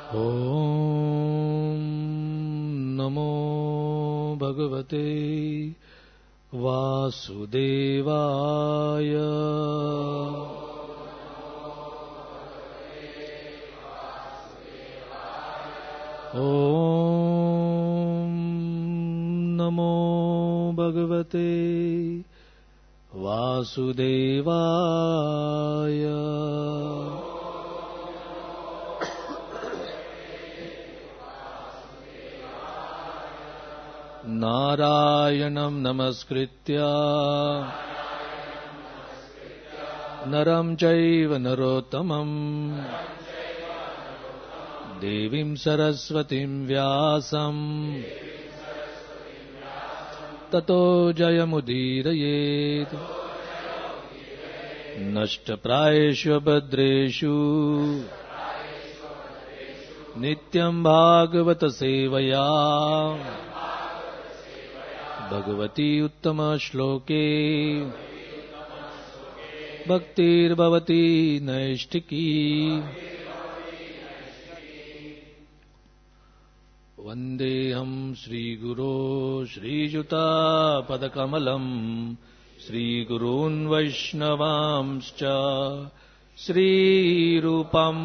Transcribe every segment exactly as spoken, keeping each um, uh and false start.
ॐ नमो भगवते वासुदेवाय। ॐ नमो भगवते वासुदेवाय। नारायणं नमस्कृत्य नरं चैव नरोत्तमं देवीं सरस्वतीं व्यासं ततो जयमुदीरयेत्। नष्टप्रायेषु भद्रेषु नित्यं भागवत सेवया भगवती उत्तम श्लोके भक्तिर्भवती नैष्ठिकी। वन्देऽहं श्रीगुरो श्रीयुतापदकमलम् श्रीगुरून् वैष्णवांश्च श्रीरूपं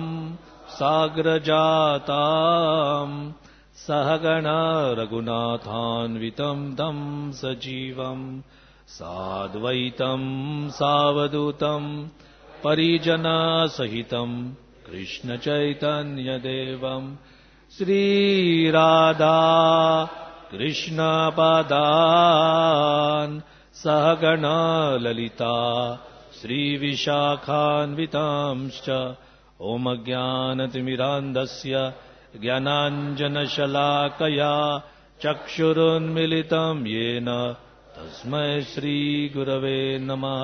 साग्रजाताम् सहगणा रघुनाथान्वितं तं सजीवं साद्वैतं सावधूतं परिजनसहितं कृष्णचैतन्यदेवं श्रीराधा कृष्णपादान् सहगणा ललिता श्रीविशाखान्वितांश्च। ॐ अज्ञानतिमिरान्धस्य ज्ञानाञ्जनशलाकया चक्षुरुन्मिलितं येन तस्मै श्रीगुरवे नमः।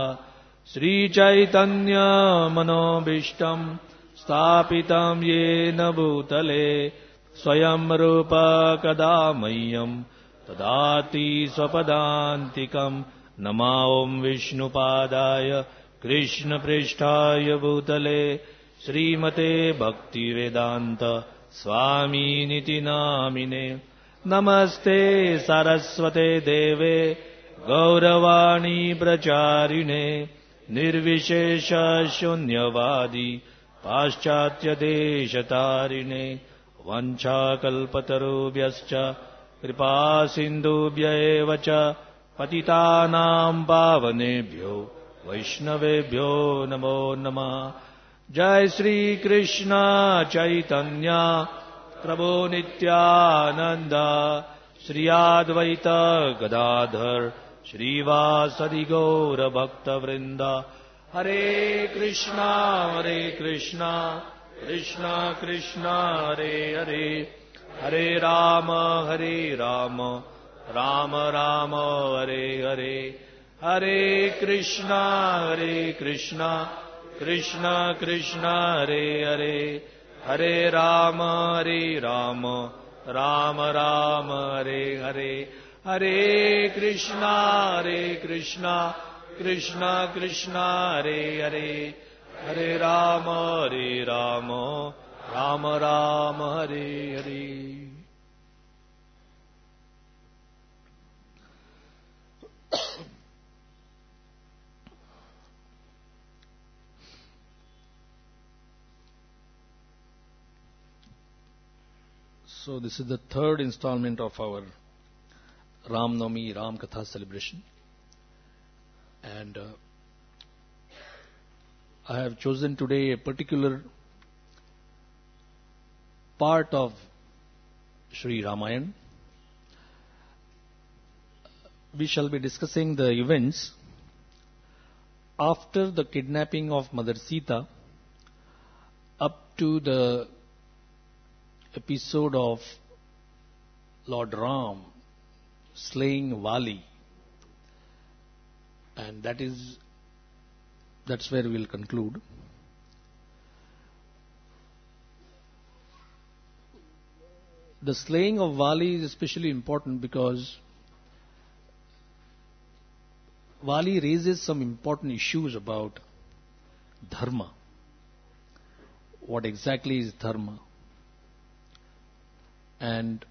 श्रीचैतन्यमनोभीष्टं स्थापितं येन भूतले स्वयं रूप कदा मह्यं ददाति स्वपदान्तिकं। नमः ॐ विष्णुपादाय कृष्णप्रेष्ठाय भूतले श्रीमते भक्तिवेदान्त स्वामीनिति नामिने। नमस्ते सरस्वते देवे गौरवाणी प्रचारिणे निर्विशेष शून्यवादी पाश्चात्यदेशतारिणे। वंशाकल्पतरुभ्यश्च कृपा सिन्धुभ्य एव च पतितानां पावनेभ्यो वैष्णवेभ्यो नमो नमः। जय श्री कृष्ण चैतन्य प्रभु नित्यानंद श्री अद्वैत गदाधर श्रीवासदि गौर भक्त वृंद। हरे कृष्णा हरे कृष्णा कृष्णा कृष्णा हरे हरे हरे राम हरे राम राम राम हरे हरे। हरे कृष्णा हरे कृष्णा कृष्णा कृष्णा हरे हरे हरे राम हरे राम राम राम हरे हरे। हरे कृष्णा हरे कृष्णा कृष्णा कृष्णा हरे हरे हरे राम हरे Ram Ram Ram Hare Hare. So this is the third installment of our Ram Navami Ram Katha celebration, and uh, I have chosen today a particular part of Sri Ramayana. We shall be discussing the events after the kidnapping of Mother Sita up to the episode of Lord Ram slaying Vali, and that is that's where we will conclude. The slaying of Vali is especially important because Vali raises some important issues about dharma. What exactly is dharma? And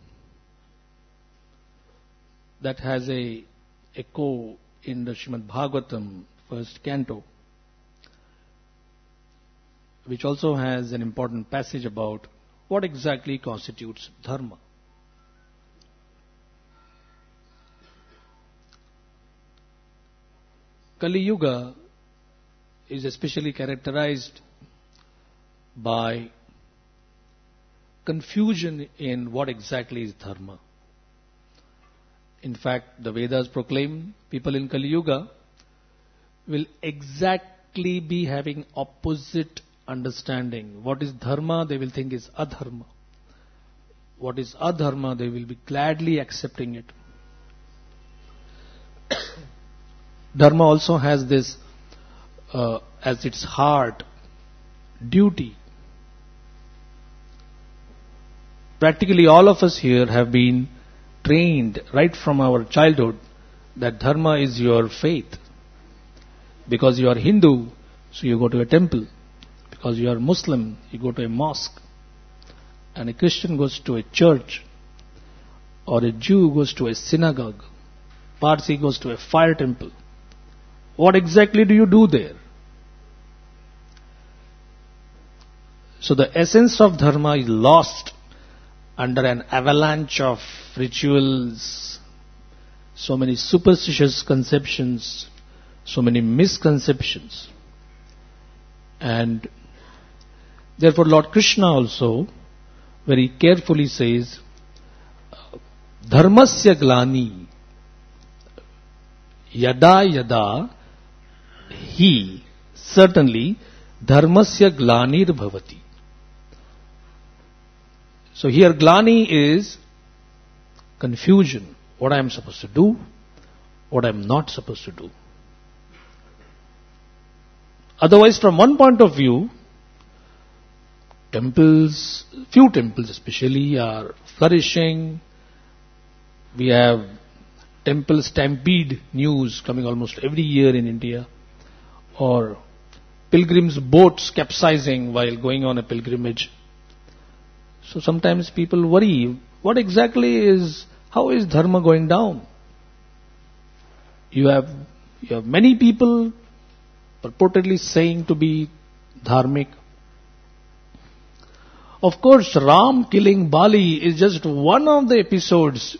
that has a echo in the Srimad Bhagavatam, first canto, which also has an important passage about what exactly constitutes dharma. Kali Yuga is especially characterized by confusion in what exactly is dharma. In fact, the Vedas proclaim people in Kali Yuga will exactly be having opposite understanding. What is dharma, they will think is adharma. What is adharma, they will be gladly accepting it. Dharma also has this uh, as its heart, duty. Practically all of us here have been trained right from our childhood that dharma is your faith. Because you are Hindu, so you go to a temple. Because you are Muslim, you go to a mosque. And a Christian goes to a church. Or a Jew goes to a synagogue. Parsi goes to a fire temple. What exactly do you do there? So the essence of dharma is lost under an avalanche of rituals, so many superstitious conceptions, so many misconceptions. And therefore Lord Krishna also very carefully says, Dharmasya glani yada yada he, certainly, dharmasya glanir bhavati. So here glani is confusion. What I am supposed to do, what I am not supposed to do. Otherwise, from one point of view, temples, few temples especially, are flourishing. We have temple stampede news coming almost every year in India. Or pilgrims' boats capsizing while going on a pilgrimage. So sometimes people worry, what exactly is, how is dharma going down? You have, you have many people purportedly saying to be dharmic. Of course, Ram killing Bali is just one of the episodes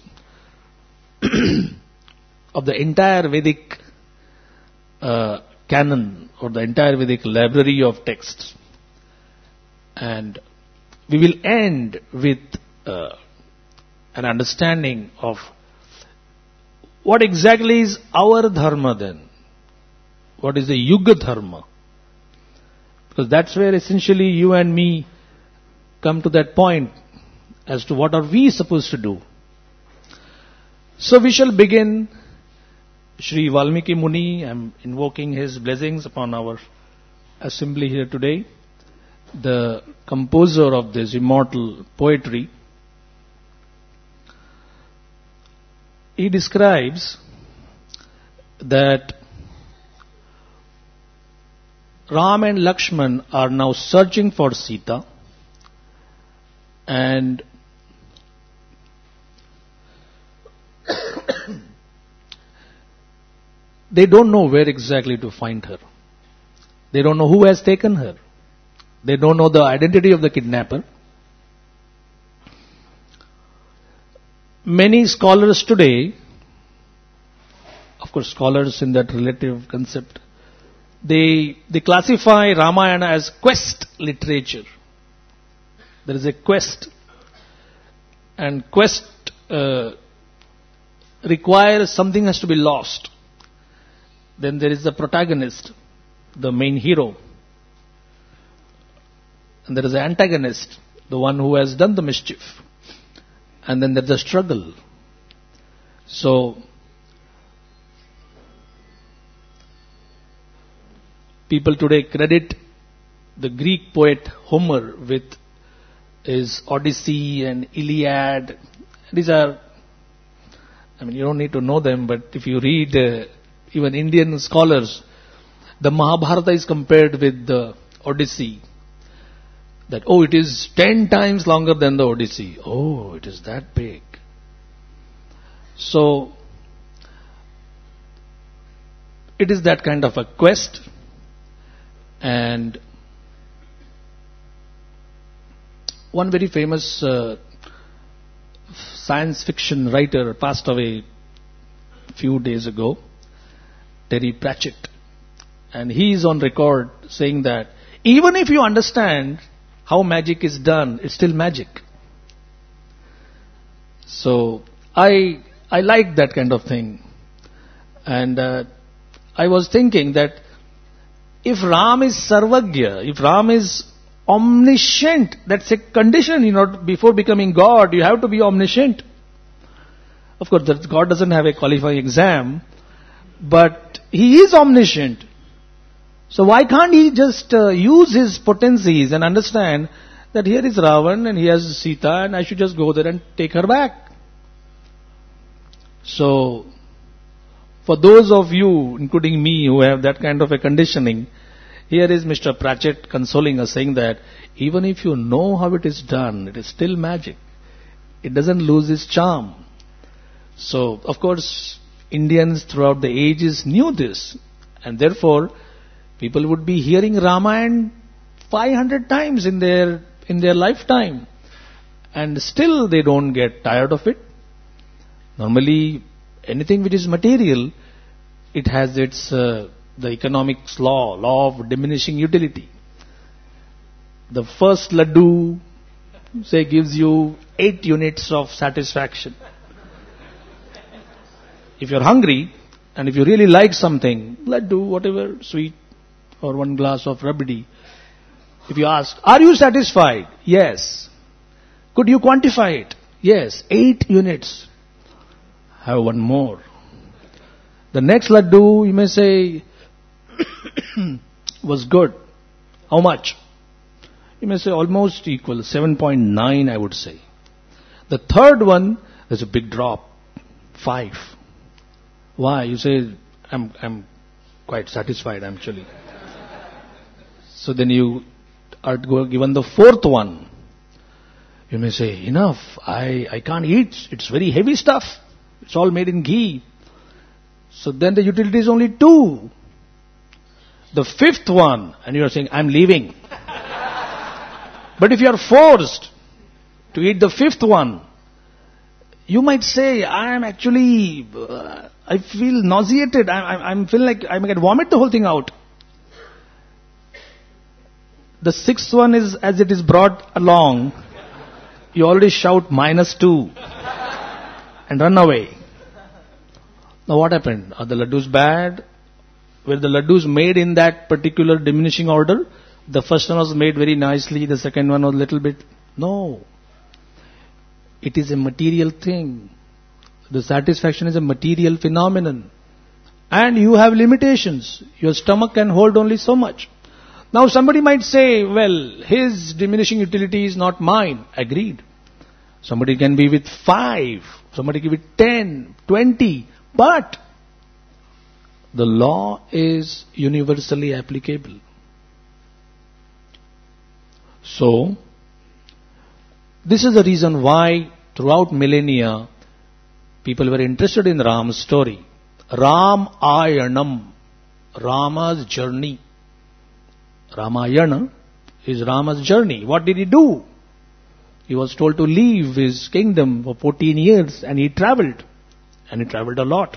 of the entire Vedic uh, canon or the entire Vedic library of texts. And we will end with uh, an understanding of what exactly is our dharma then. What is the Yuga dharma? Because that's where essentially you and me come to that point as to what are we supposed to do. So we shall begin. Shri Valmiki Muni, I am invoking his blessings upon our assembly here today. The composer of this immortal poetry. He describes that Ram and Lakshman are now searching for Sita, and they don't know where exactly to find her. They don't know who has taken her. They don't know the identity of the kidnapper. Many scholars today, of course scholars in that relative concept, they, they classify Ramayana as quest literature. There is a quest. And quest uh, requires something has to be lost. Then there is the protagonist, the main hero. And there is the antagonist, the one who has done the mischief. And then there is a struggle. So, people today credit the Greek poet Homer with his Odyssey and Iliad. These are, I mean, you don't need to know them, but if you read uh, even Indian scholars, the Mahabharata is compared with the Odyssey. that, oh, it is ten times longer than the Odyssey. Oh, it is that big. So, it is that kind of a quest, and one very famous uh, science fiction writer passed away a few days ago, Terry Pratchett, and he is on record saying that even if you understand how magic is done, it's still magic. So I I like that kind of thing, and uh, I was thinking that if Ram is Sarvagya, if Ram is omniscient, that's a condition, you know, before becoming God, you have to be omniscient. Of course, God doesn't have a qualifying exam, but He is omniscient. So why can't He just uh, use His potencies and understand that here is Ravan and he has Sita and I should just go there and take her back? So, for those of you, including me, who have that kind of a conditioning, here is Mister Pratchett consoling us, saying that even if you know how it is done, it is still magic. It doesn't lose its charm. So, of course, Indians throughout the ages knew this, and therefore, people would be hearing Ramayana five hundred times in their in their lifetime, and still they don't get tired of it. Normally, anything which is material, it has its uh, the economics law, law of diminishing utility. The first laddu, say, gives you eight units of satisfaction. If you're hungry, and if you really like something, laddu, whatever, sweet, or one glass of rabdi, if you ask, are you satisfied? Yes. Could you quantify it? Yes. Eight units. Have one more. The next laddu, you may say, was good. How much? You may say almost equal, seven point nine I would say. The third one, there's a big drop, five. Why? You say, I'm, I'm quite satisfied actually. So then you are given the fourth one. You may say, enough, I, I can't eat, it's very heavy stuff. It's all made in ghee. So then the utility is only two. The fifth one, and you are saying, I'm leaving. But if you are forced to eat the fifth one, you might say, I am actually, uh, I feel nauseated, I, I, I'm feeling like I might vomit the whole thing out. The sixth one is, as it is brought along, you already shout minus two and run away. Now what happened? Are the laddus bad? Were the laddus made in that particular diminishing order? The first one was made very nicely, the second one was a little bit... No. It is a material thing. The satisfaction is a material phenomenon. And you have limitations. Your stomach can hold only so much. Now somebody might say, well, his diminishing utility is not mine. Agreed. Somebody can be with five, somebody can be with ten, twenty, but the law is universally applicable. So, this is the reason why throughout millennia, people were interested in Ram's story. Ram Ayanam, Rama's journey. Ramayana is Rama's journey. What did he do? He was told to leave his kingdom for fourteen years and he traveled. And he traveled a lot.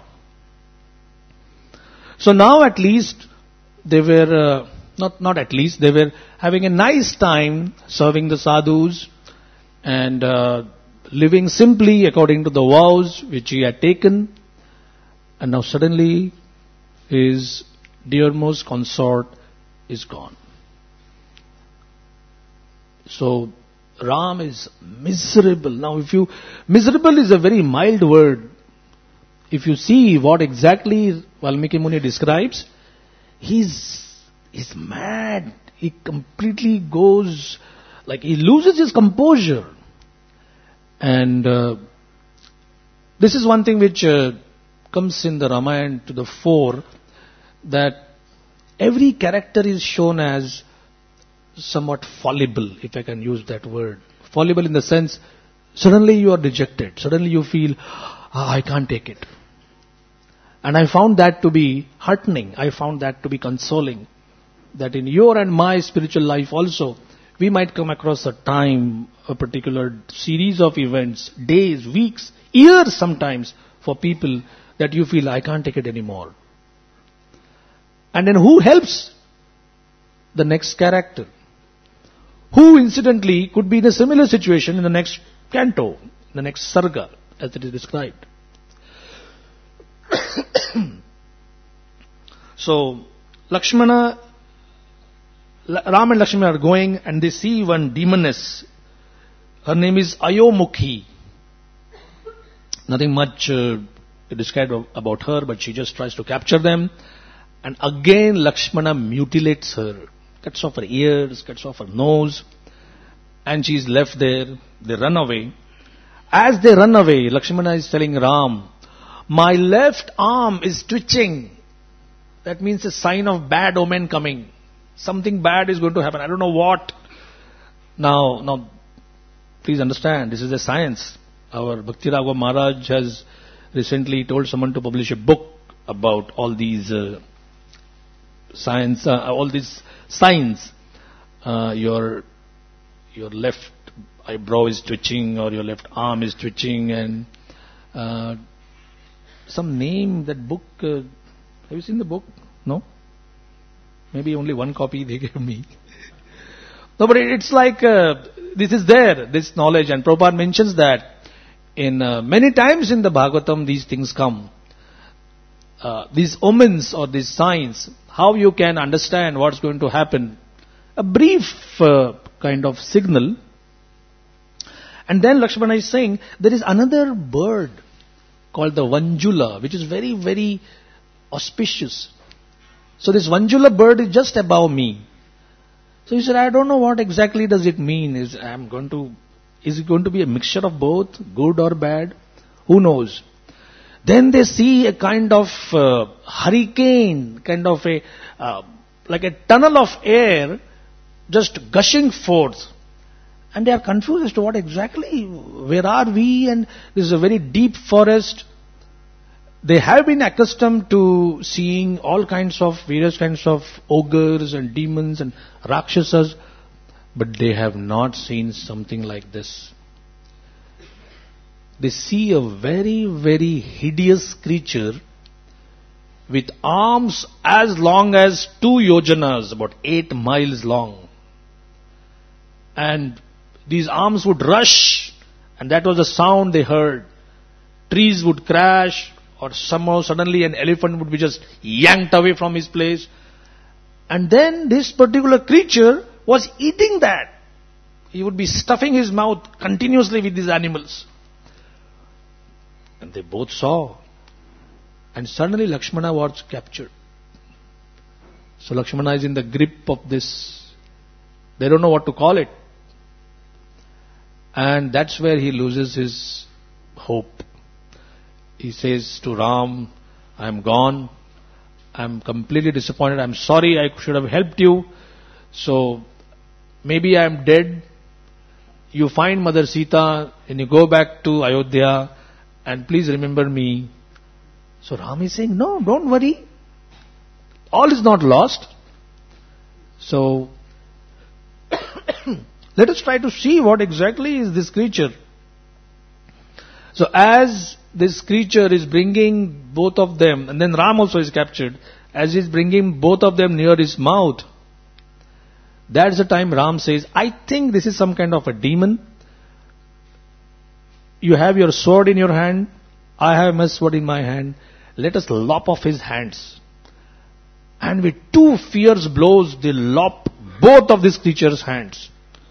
So now at least they were, uh, not, not at least, they were having a nice time serving the sadhus and uh, living simply according to the vows which he had taken. And now suddenly his dearmost consort is gone. So Ram is miserable. Now if you, miserable is a very mild word. If you see what exactly Valmiki Muni describes, he's, he's mad. He completely goes, like he loses his composure. And uh, this is one thing which uh, comes in the Ramayana to the fore, that every character is shown as somewhat fallible, if I can use that word. Fallible in the sense, suddenly you are dejected. Suddenly you feel, ah, I can't take it. And I found that to be heartening. I found that to be consoling. That in your and my spiritual life also, we might come across a time, a particular series of events, days, weeks, years sometimes, for people that you feel, I can't take it anymore. And then who helps? The next character. Who incidentally could be in a similar situation in the next canto, the next sarga, as it is described. So, Lakshmana, Ram and Lakshmana are going and they see one demoness. Her name is Ayomukhi. Nothing much uh, described about her, but she just tries to capture them. And again Lakshmana mutilates her. Cuts off her ears, cuts off her nose. And she is left there. They run away. As they run away, Lakshmana is telling Ram, my left arm is twitching. That means a sign of bad omen coming. Something bad is going to happen. I don't know what. Now, now, please understand, this is a science. Our Bhakti Raghav Maharaj has recently told someone to publish a book about all these uh, science, uh, all these signs. Uh, your your left eyebrow is twitching, or your left arm is twitching, and uh, some name that book. Uh, have you seen the book? No. Maybe only one copy they gave me. No, but it's like uh, this is there, this knowledge, and Prabhupada mentions that in uh, many times in the Bhagavatam these things come. Uh, these omens or these signs, how you can understand what's going to happen. A brief uh, kind of signal. And then Lakshmana is saying there is another bird called the Vanjula, which is very, very auspicious. So this Vanjula bird is just above me. So he said, I don't know what exactly does it mean. Is I'm going to, is it going to be a mixture of both, good or bad? Who knows? Then they see a kind of uh, hurricane, kind of a, uh, like a tunnel of air just gushing forth. And they are confused as to what exactly, where are we? And this is a very deep forest. They have been accustomed to seeing all kinds of, various kinds of ogres and demons and rakshasas, but they have not seen something like this. They see a very, very hideous creature with arms as long as two yojanas, about eight miles long. And these arms would rush, and that was the sound they heard. Trees would crash, or somehow suddenly an elephant would be just yanked away from his place. And then this particular creature was eating that. He would be stuffing his mouth continuously with these animals. And they both saw. And suddenly Lakshmana was captured. So Lakshmana is in the grip of this. They don't know what to call it. And that's where he loses his hope. He says to Ram, I am gone. I am completely disappointed. I am sorry, I should have helped you. So maybe I am dead. You find Mother Sita and you go back to Ayodhya and please remember me. So Ram is saying, no, don't worry. All is not lost. So let us try to see what exactly is this creature. So as this creature is bringing both of them, and then Ram also is captured, as he is bringing both of them near his mouth, that's the time Ram says, I think this is some kind of a demon. You have your sword in your hand, I have my sword in my hand. Let us lop off his hands. And with two fierce blows, they lop both of this creature's hands.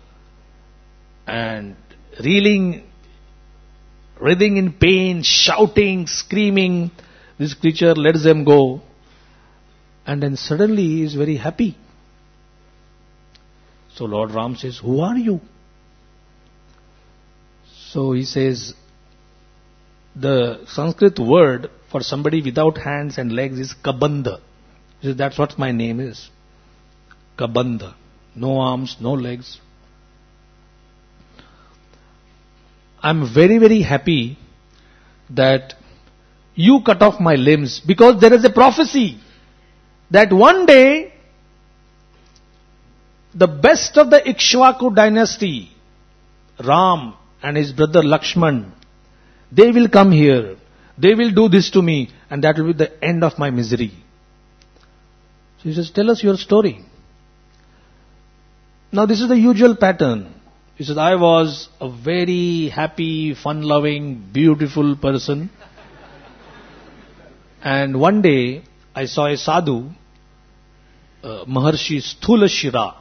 And reeling, writhing in pain, shouting, screaming, this creature lets them go. And then suddenly he is very happy. So Lord Ram says, who are you? So he says, the Sanskrit word for somebody without hands and legs is Kabandha. He says, that's what my name is. Kabandha. no arms, no legs. I'm very, very happy that you cut off my limbs, because there is a prophecy that one day the best of the Ikshvaku dynasty, Ram and his brother Lakshman, they will come here. They will do this to me, and that will be the end of my misery. So he says, tell us your story. Now this is the usual pattern. He says, I was a very happy, fun-loving, beautiful person. And one day, I saw a sadhu, uh, Maharshi Sthula Shira.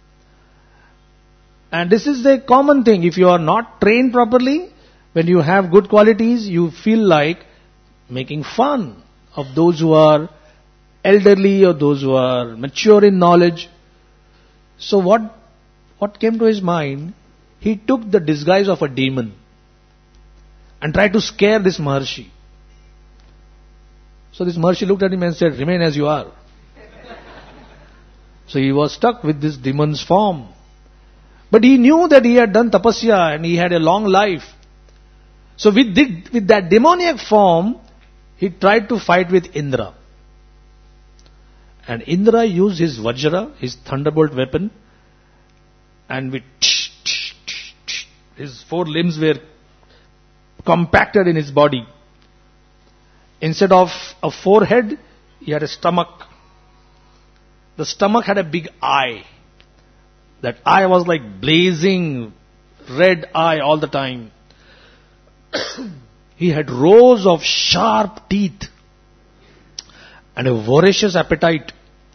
And this is a common thing. If you are not trained properly, when you have good qualities, you feel like making fun of those who are elderly or those who are mature in knowledge. So what, what came to his mind? He took the disguise of a demon and tried to scare this Maharshi. So this Maharshi looked at him and said, remain as you are. So he was stuck with this demon's form. But he knew that he had done tapasya and he had a long life. So with, the, with that demoniac form, he tried to fight with Indra. And Indra used his Vajra, his thunderbolt weapon, and with tsh, tsh, tsh, tsh, his four limbs were compacted in his body. Instead of a forehead, he had a stomach. The stomach had a big eye. That eye was like blazing red eye all the time. He had rows of sharp teeth and a voracious appetite.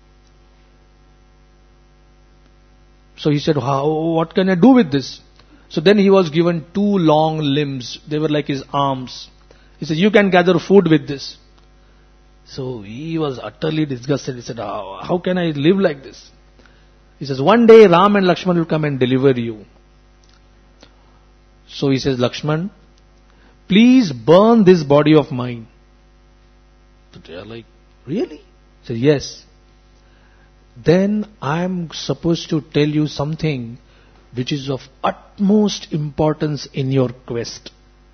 So he said, how, what can I do with this? So then he was given two long limbs. They were like his arms. He said, you can gather food with this. So he was utterly disgusted. He said, how, how can I live like this? He says, one day Ram and Lakshman will come and deliver you. So he says, Lakshman, please burn this body of mine. So they are like, really? He said, yes. Then I am supposed to tell you something which is of utmost importance in your quest.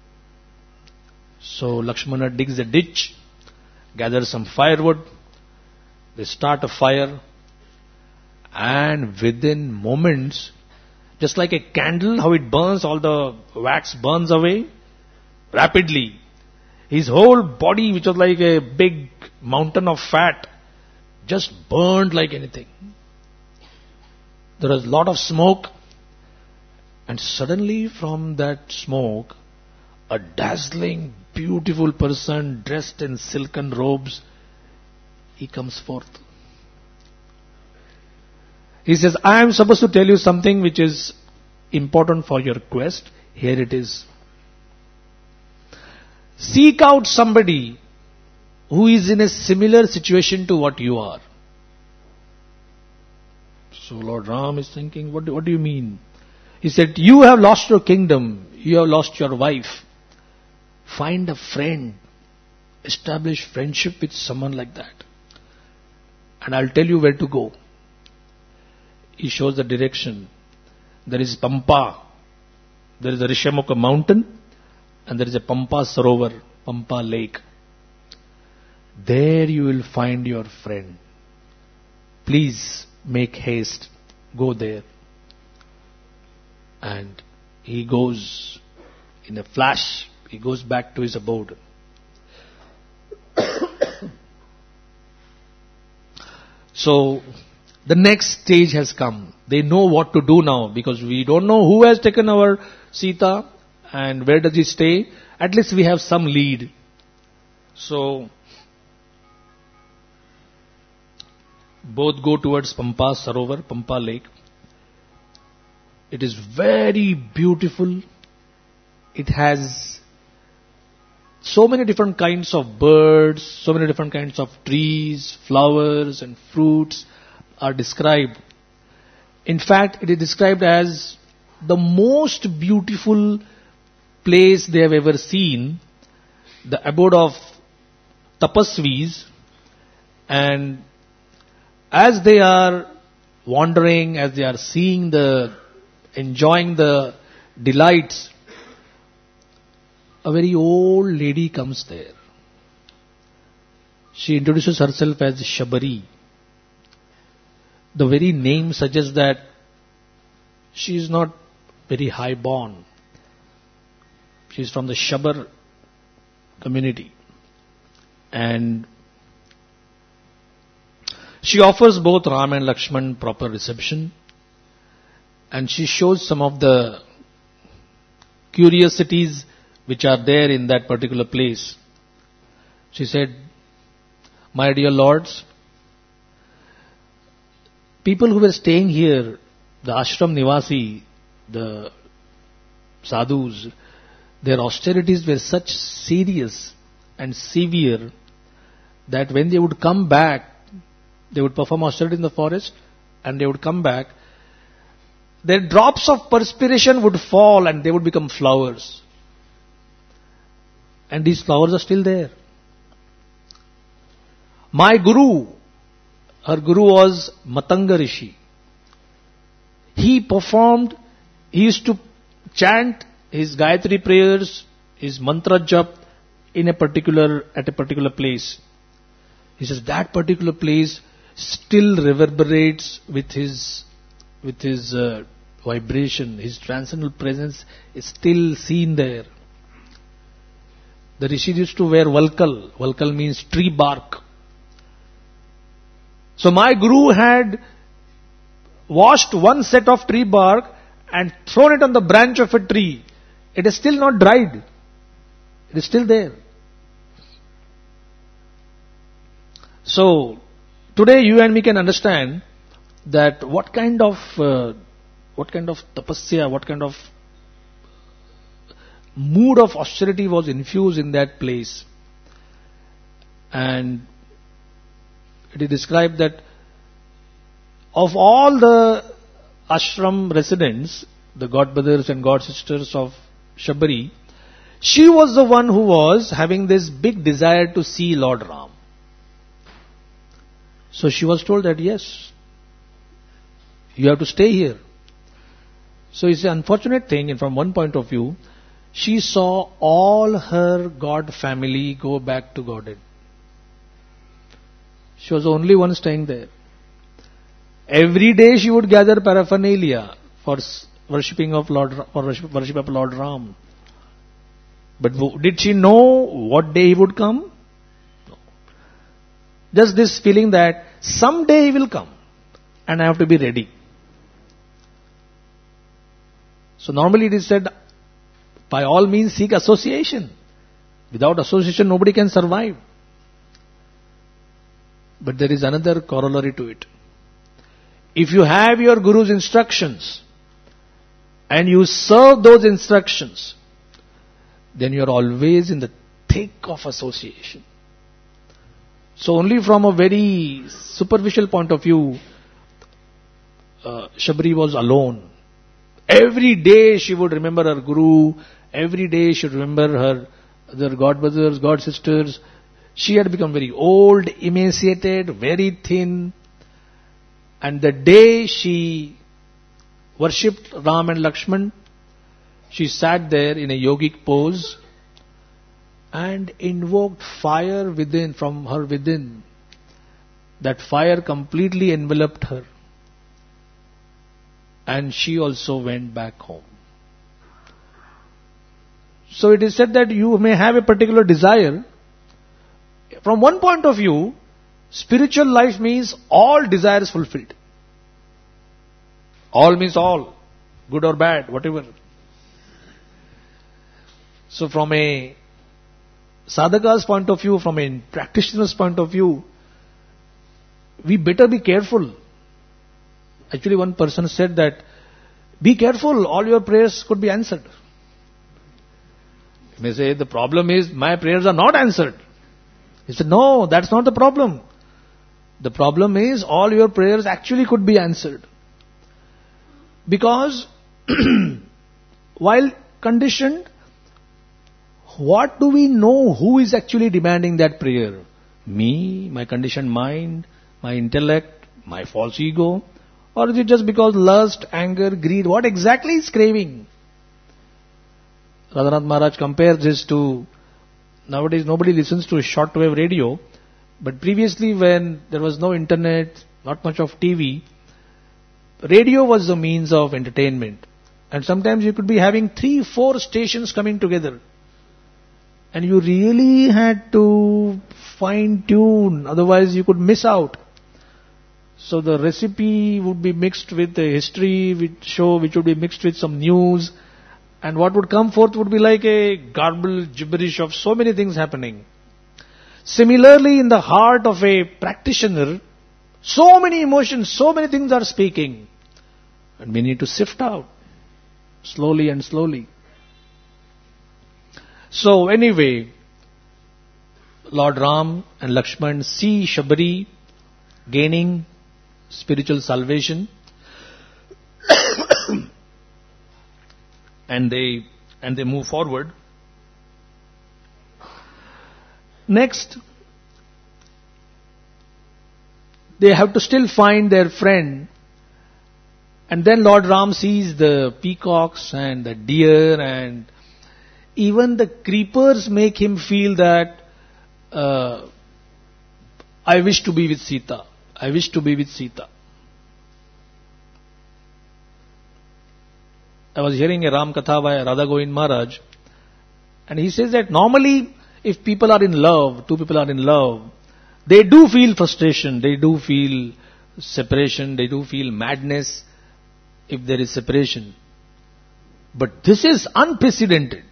So Lakshmana digs a ditch, gathers some firewood, they start a fire, and within moments, just like a candle, how it burns, all the wax burns away rapidly. His whole body, which was like a big mountain of fat, just burned like anything. There was a lot of smoke, and suddenly from that smoke, a dazzling, beautiful person dressed in silken robes, he comes forth. He says, I am supposed to tell you something which is important for your quest. Here it is. Seek out somebody who is in a similar situation to what you are. So Lord Ram is thinking, what do, what do you mean? He said, you have lost your kingdom. You have lost your wife. Find a friend. Establish friendship with someone like that. And I'll tell you where to go. He shows the direction. There is Pampa. There is a Rishamukha mountain. And there is a Pampa Sarovar, Pampa lake. There you will find your friend. Please make haste. Go there. And he goes in a flash. He goes back to his abode. So, the next stage has come. They know what to do now, because we don't know who has taken our Sita and where does he stay. At least we have some lead. So, both go towards Pampa Sarovar, Pampa lake. It is very beautiful. It has so many different kinds of birds, so many different kinds of trees, flowers and fruits are described. In fact, it is described as the most beautiful place they have ever seen, the abode of tapasvis. And as they are wandering, as they are seeing the, enjoying the delights, a very old lady comes there. She introduces herself as Shabari. The very name suggests that she is not very high born. She is from the Shabar community. And she offers both Ram and Lakshman proper reception. And she shows some of the curiosities which are there in that particular place. She said, "My dear lords, people who were staying here, the ashram nivasi, the sadhus, their austerities were such serious and severe that when they would come back, they would perform austerity in the forest and they would come back, their drops of perspiration would fall and they would become flowers. And these flowers are still there. My guru, her guru was Matanga Rishi. He performed, he used to chant his Gayatri prayers, his mantra jap in a particular, at a particular place. He says that particular place still reverberates with his, with his uh, vibration. His transcendental presence is still seen there. The Rishi used to wear valkal. Valkal means tree bark. So my guru had washed one set of tree bark and thrown it on the branch of a tree. It is still not dried. It is still there. So today you and me can understand that what kind of uh, what kind of tapasya, what kind of mood of austerity was infused in that place. And it is described that of all the ashram residents, the godbrothers and godsisters of Shabari, she was the one who was having this big desire to see Lord Ram. So she was told that yes, you have to stay here. So it's an unfortunate thing, and from one point of view, she saw all her God family go back to Godhead. She was the only one staying there. Every day she would gather paraphernalia for worshipping of Lord, for worship of Lord Ram. But did she know what day he would come? No. Just this feeling that someday he will come and I have to be ready. So normally it is said, by all means seek association. Without association nobody can survive. But there is another corollary to it. If you have your Guru's instructions and you serve those instructions, then you are always in the thick of association. So only from a very superficial point of view, uh, Shabari was alone. Every day she would remember her Guru, every day she would remember her other godbrothers, godsisters. She had become very old, emaciated, very thin. And the day she worshipped Ram and Lakshman, she sat there in a yogic pose and invoked fire within, from her within. That fire completely enveloped her. And she also went back home. So it is said that you may have a particular desire. From one point of view, spiritual life means all desires fulfilled. All means all, good or bad, whatever. So from a sadhaka's point of view, from a practitioner's point of view, we better be careful. Actually one person said that, be careful, all your prayers could be answered. You may say, the problem is my prayers are not answered. He said, no, that's not the problem. The problem is all your prayers actually could be answered. Because while conditioned, what do we know who is actually demanding that prayer? Me, my conditioned mind, my intellect, my false ego, Or is it just because lust, anger, greed? What exactly is craving? Radhanath Maharaj compares this to, nowadays nobody listens to a shortwave radio, but previously when there was no internet, not much of T V, radio was the means of entertainment. And sometimes you could be having three, four stations coming together. And you really had to fine tune, otherwise you could miss out. So the recipe would be mixed with the history which show, which would be mixed with some news. And what would come forth would be like a garbled gibberish of so many things happening. Similarly, in the heart of a practitioner, so many emotions, so many things are speaking. And we need to sift out, slowly and slowly. So anyway, Lord Ram and Lakshman see Shabari gaining spiritual salvation. and they and they move forward. Next, they have to still find their friend. And then Lord Ram sees the peacocks and the deer, and even the creepers make him feel that uh, I wish to be with Sita. I wish to be with Sita. I was hearing a Ram Katha by Radha Govind Maharaj, and he says that normally if people are in love, two people are in love, they do feel frustration, they do feel separation, they do feel madness if there is separation. But this is unprecedented.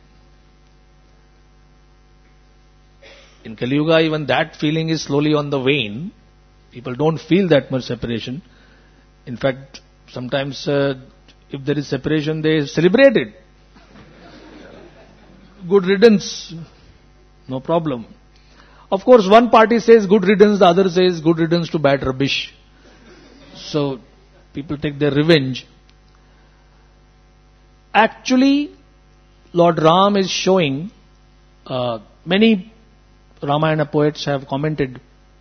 In Kali Yuga, even that feeling is slowly on the wane. People don't feel that much separation. In fact, sometimes uh, if there is separation, they celebrate it. Good riddance. No problem. Of course, one party says good riddance, the other says good riddance to bad rubbish. So, people take their revenge. Actually, Lord Ram is showing, uh, many Ramayana poets have commented,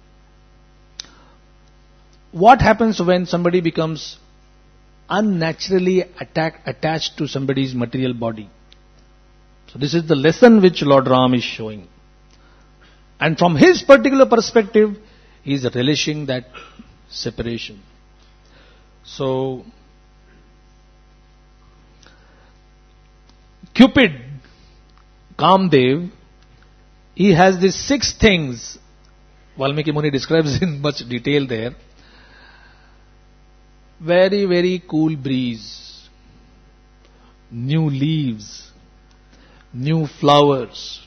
what happens when somebody becomes unnaturally attack, attached to somebody's material body. So this is the lesson which Lord Ram is showing. And from his particular perspective, he is relishing that separation. So, Cupid, Kamdev, he has these six things. Valmiki Muni describes in much detail there. Very, very cool breeze, new leaves, new flowers,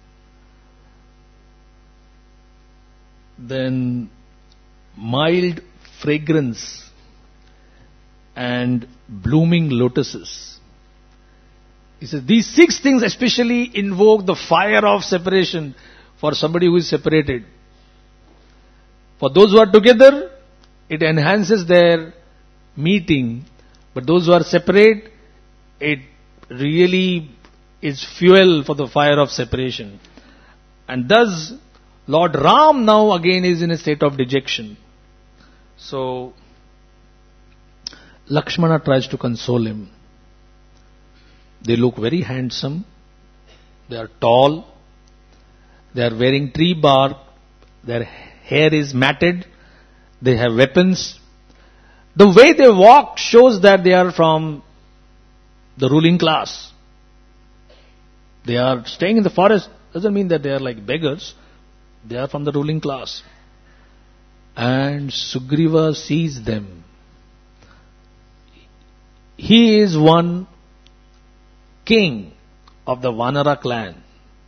then mild fragrance and blooming lotuses. He says these six things especially invoke the fire of separation for somebody who is separated. For those who are together, it enhances their meeting, but those who are separate, it really is fuel for the fire of separation. And thus, Lord Ram now again is in a state of dejection. So, Lakshmana tries to console him. They look very handsome, they are tall, they are wearing tree bark, their hair is matted, they have weapons. The way they walk shows that they are from the ruling class. They are staying in the forest, doesn't mean that they are like beggars. They are from the ruling class. And Sugriva sees them. He is one king of the Vanara clan.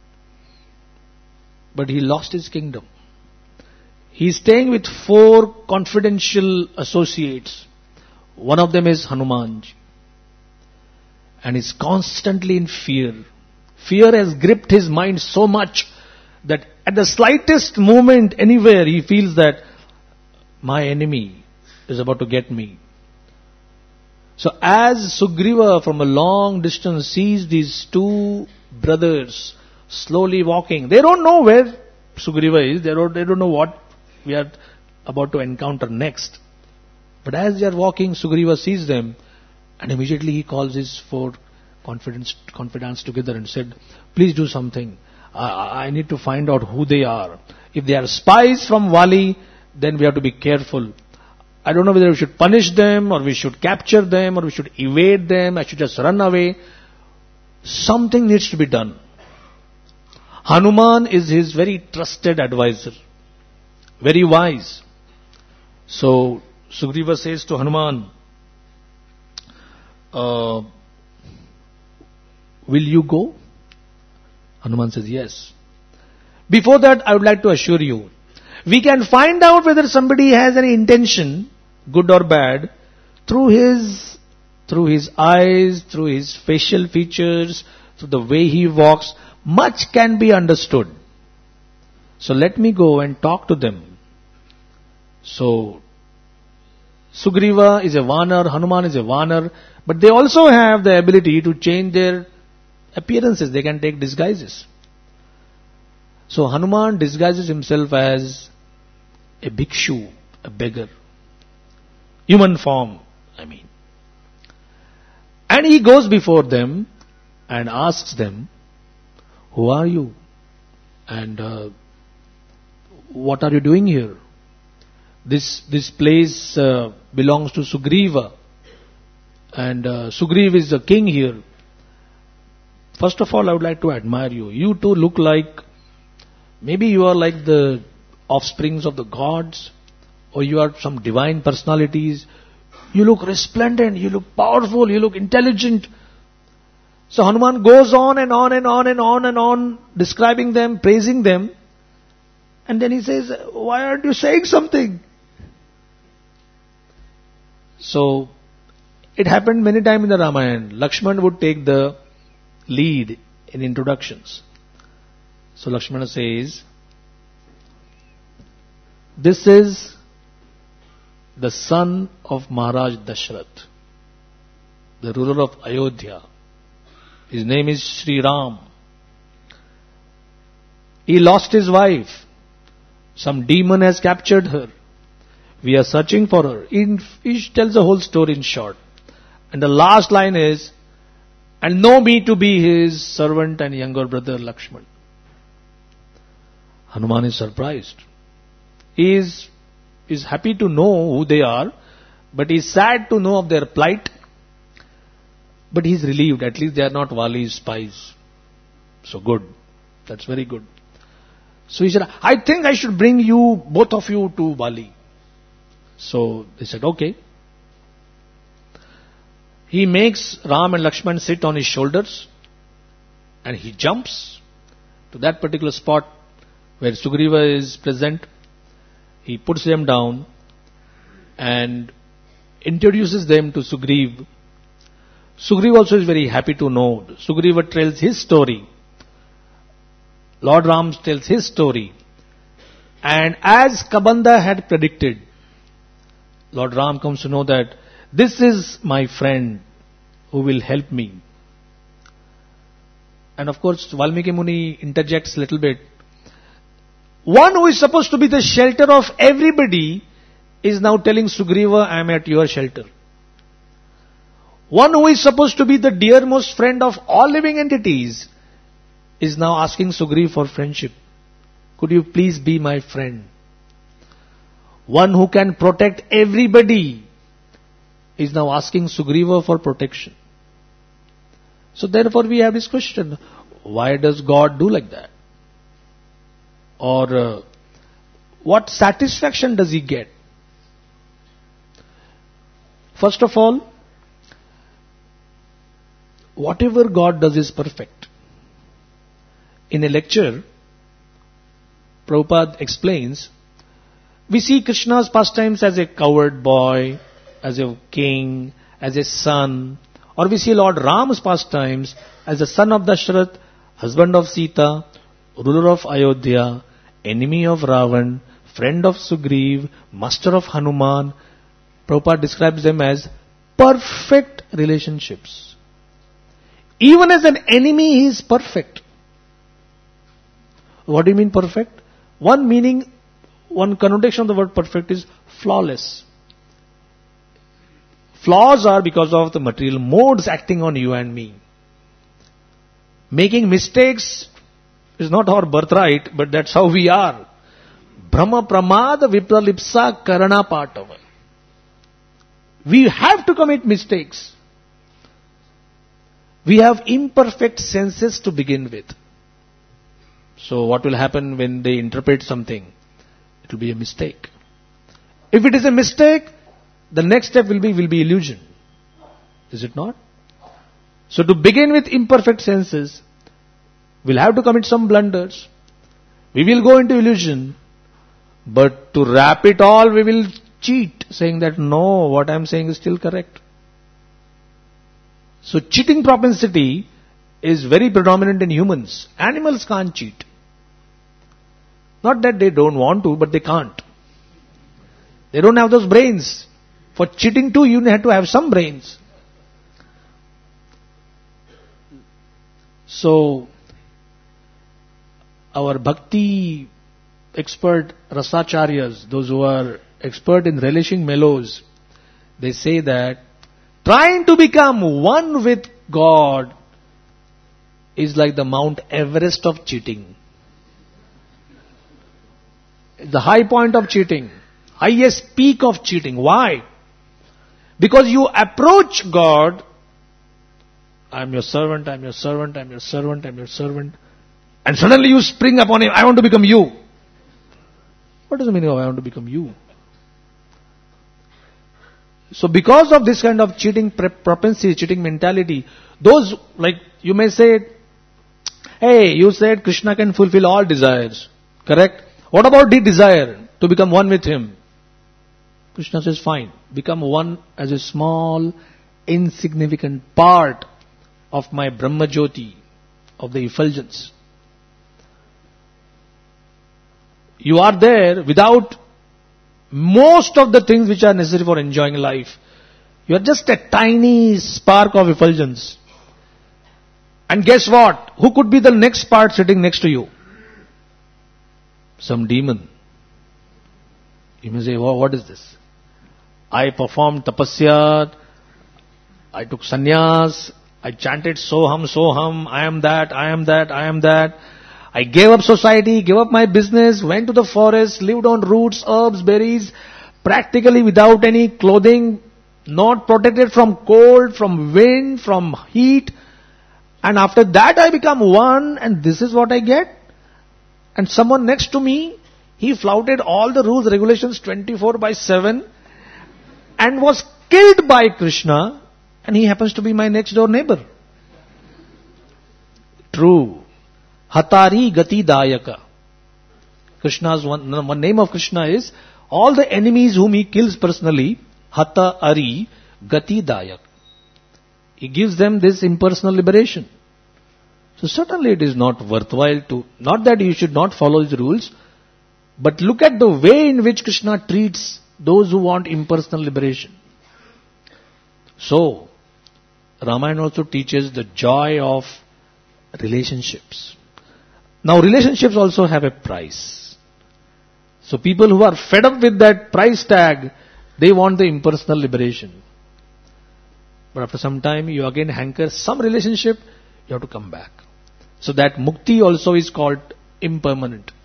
But he lost his kingdom. He is staying with four confidential associates. One of them is Hanumanji. And is constantly in fear. Fear has gripped his mind so much that at the slightest moment anywhere he feels that my enemy is about to get me. So as Sugriva from a long distance sees these two brothers slowly walking, they don't know where Sugriva is, they don't, they don't know what we are about to encounter next. But as they are walking, Sugriva sees them, and immediately he calls his four confidants, confidants together and said, please do something. I, I need to find out who they are. If they are spies from Vali, then we have to be careful. I don't know whether we should punish them, or we should capture them, or we should evade them, I should just run away. Something needs to be done. Hanuman is his very trusted advisor, very wise. So Sugriva says to Hanuman, uh, will you go? Hanuman says, yes. Before that, I would like to assure you, we can find out whether somebody has any intention, good or bad, through his, through his eyes, through his facial features, through the way he walks. Much can be understood. So let me go and talk to them. So Sugriva is a Vanar, Hanuman is a Vanar, but they also have the ability to change their appearances. They can take disguises. So Hanuman disguises himself as a bhikshu, a beggar. Human form, I mean. And he goes before them and asks them, who are you? And uh, what are you doing here? This this place uh, belongs to Sugriva. And uh, Sugriva is the king here. First of all, I would like to admire you. You two look like, maybe you are like the offsprings of the gods, or you are some divine personalities. You look resplendent, you look powerful, you look intelligent. So Hanuman goes on and on and on and on and on, describing them, praising them. And then he says, why aren't you saying something? So it happened many times in the Ramayana. Lakshman would take the lead in introductions. So Lakshmana says, this is the son of Maharaj Dashrath, the ruler of Ayodhya. His name is Sri Ram. He lost his wife. Some demon has captured her. We are searching for her. He, he tells the whole story in short. And the last line is, and know me to be his servant and younger brother Lakshman. Hanuman is surprised. He is, is happy to know who they are, but he is sad to know of their plight. But he is relieved, at least they are not Vali's spies. So good. That's very good. So he said, I think I should bring you, both of you, to Vali. So they said, okay. He makes Ram and Lakshman sit on his shoulders, and he jumps to that particular spot where Sugriva is present. He puts them down and introduces them to Sugriva. Sugriva also is very happy to know. Sugriva tells his story. Lord Ram tells his story. And as Kabanda had predicted, Lord Ram comes to know that this is my friend who will help me. And of course, Valmiki Muni interjects a little bit. One who is supposed to be the shelter of everybody is now telling Sugriva, I am at your shelter. One who is supposed to be the dearmost friend of all living entities is now asking Sugriva for friendship. Could you please be my friend? One who can protect everybody is now asking Sugriva for protection. So therefore we have this question, why does God do like that? Or uh, what satisfaction does he get? First of all, whatever God does is perfect. In a lecture, Prabhupada explains, we see Krishna's pastimes as a coward boy, as a king, as a son, or we see Lord Ram's pastimes as the son of Dashrath, husband of Sita, ruler of Ayodhya, enemy of Ravan, friend of Sugriva, master of Hanuman. Prabhupada describes them as perfect relationships. Even as an enemy, he is perfect. What do you mean perfect? One meaning, one connotation of the word perfect is flawless. Flaws are because of the material modes acting on you and me. Making mistakes is not our birthright, but that's how we are. Brahma pramada vipralipsa karana patava. We have to commit mistakes. We have imperfect senses to begin with. So what will happen when they interpret something? It will be a mistake. If it is a mistake, the next step will be will be illusion. Is it not? So to begin with imperfect senses, we'll have to commit some blunders. We will go into illusion. But to wrap it all, we will cheat, saying that no, what I am saying is still correct. So cheating propensity is very predominant in humans. Animals can't cheat. Not that they don't want to, but they can't. They don't have those brains. For cheating too, you have to have some brains. So, our bhakti expert rasacharyas, those who are expert in relishing mellows, they say that trying to become one with God is like the Mount Everest of cheating. The high point of cheating. Highest peak of cheating. Why? Because you approach God, I'm your servant, I'm your servant, I'm your servant, I'm your servant, and suddenly you spring upon him, I want to become you. What does the meaning of I want to become you? So because of this kind of cheating propensity, cheating mentality, those, like, you may say, hey, you said Krishna can fulfill all desires. Correct? What about the desire to become one with him? Krishna says, fine. Become one as a small, insignificant part of my Brahma Jyoti, of the effulgence. You are there without most of the things which are necessary for enjoying life. You are just a tiny spark of effulgence. And guess what? Who could be the next part sitting next to you? Some demon. You may say, oh, what is this? I performed tapasya, I took sannyas, I chanted soham, soham, I am that, I am that, I am that. I gave up society, gave up my business, went to the forest, lived on roots, herbs, berries, practically without any clothing, not protected from cold, from wind, from heat. And after that I become one, and this is what I get. And someone next to me, he flouted all the rules, regulations twenty-four by seven and was killed by Krishna, and he happens to be my next door neighbor. True. Hatari Gati Dayaka. Krishna's one, one name of Krishna is all the enemies whom he kills personally, Hata Ari Gati Dayak. He gives them this impersonal liberation. So certainly it is not worthwhile to, not that you should not follow his rules, but look at the way in which Krishna treats those who want impersonal liberation. So, Ramayana also teaches the joy of relationships. Now relationships also have a price. So people who are fed up with that price tag, they want the impersonal liberation. But after some time you again hanker some relationship, you have to come back. So that mukti also is called impermanent.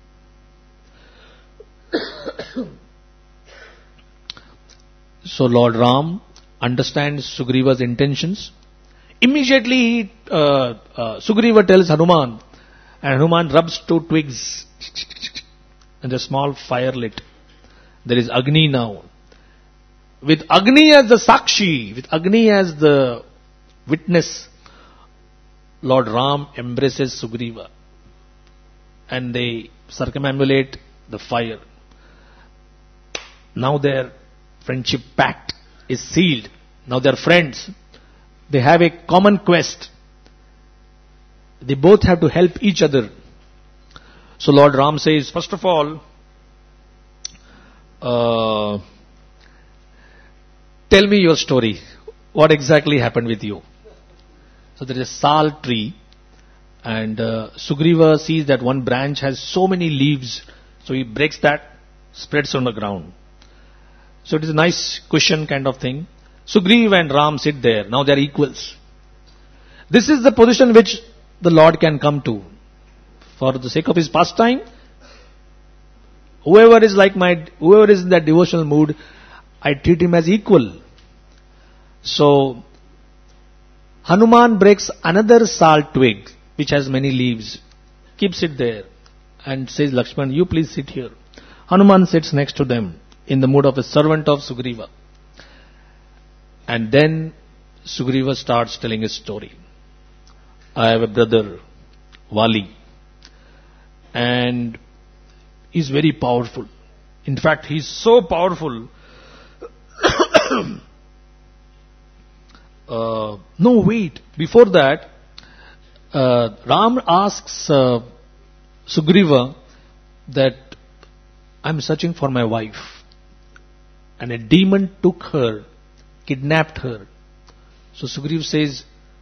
So Lord Ram understands Sugriva's intentions. Immediately uh, uh, Sugriva tells Hanuman, and Hanuman rubs two twigs and a small fire lit. There is Agni now. With Agni as the Sakshi, with Agni as the witness, Lord Ram embraces Sugriva and they circumambulate the fire. Now their friendship pact is sealed. Now they are friends. They have a common quest. They both have to help each other. So Lord Ram says, first of all, uh, tell me your story. What exactly happened with you? So there is a sal tree, and uh, Sugriva sees that one branch has so many leaves, so he breaks that, spreads on the ground. So it is a nice cushion kind of thing. Sugriva and Ram sit there. Now they are equals. This is the position which the Lord can come to. For the sake of his pastime, whoever is like my, whoever is in that devotional mood, I treat him as equal. So, Hanuman breaks another sal twig, which has many leaves, keeps it there, and says, Lakshman, you please sit here. Hanuman sits next to them, in the mood of a servant of Sugriva. And then, Sugriva starts telling his story. I have a brother, Vali, and he's very powerful. In fact, he's so powerful. uh, no, wait. Before that, uh, Ram asks uh, Sugriva that I'm searching for my wife. And a demon took her, kidnapped her. So Sugriva says,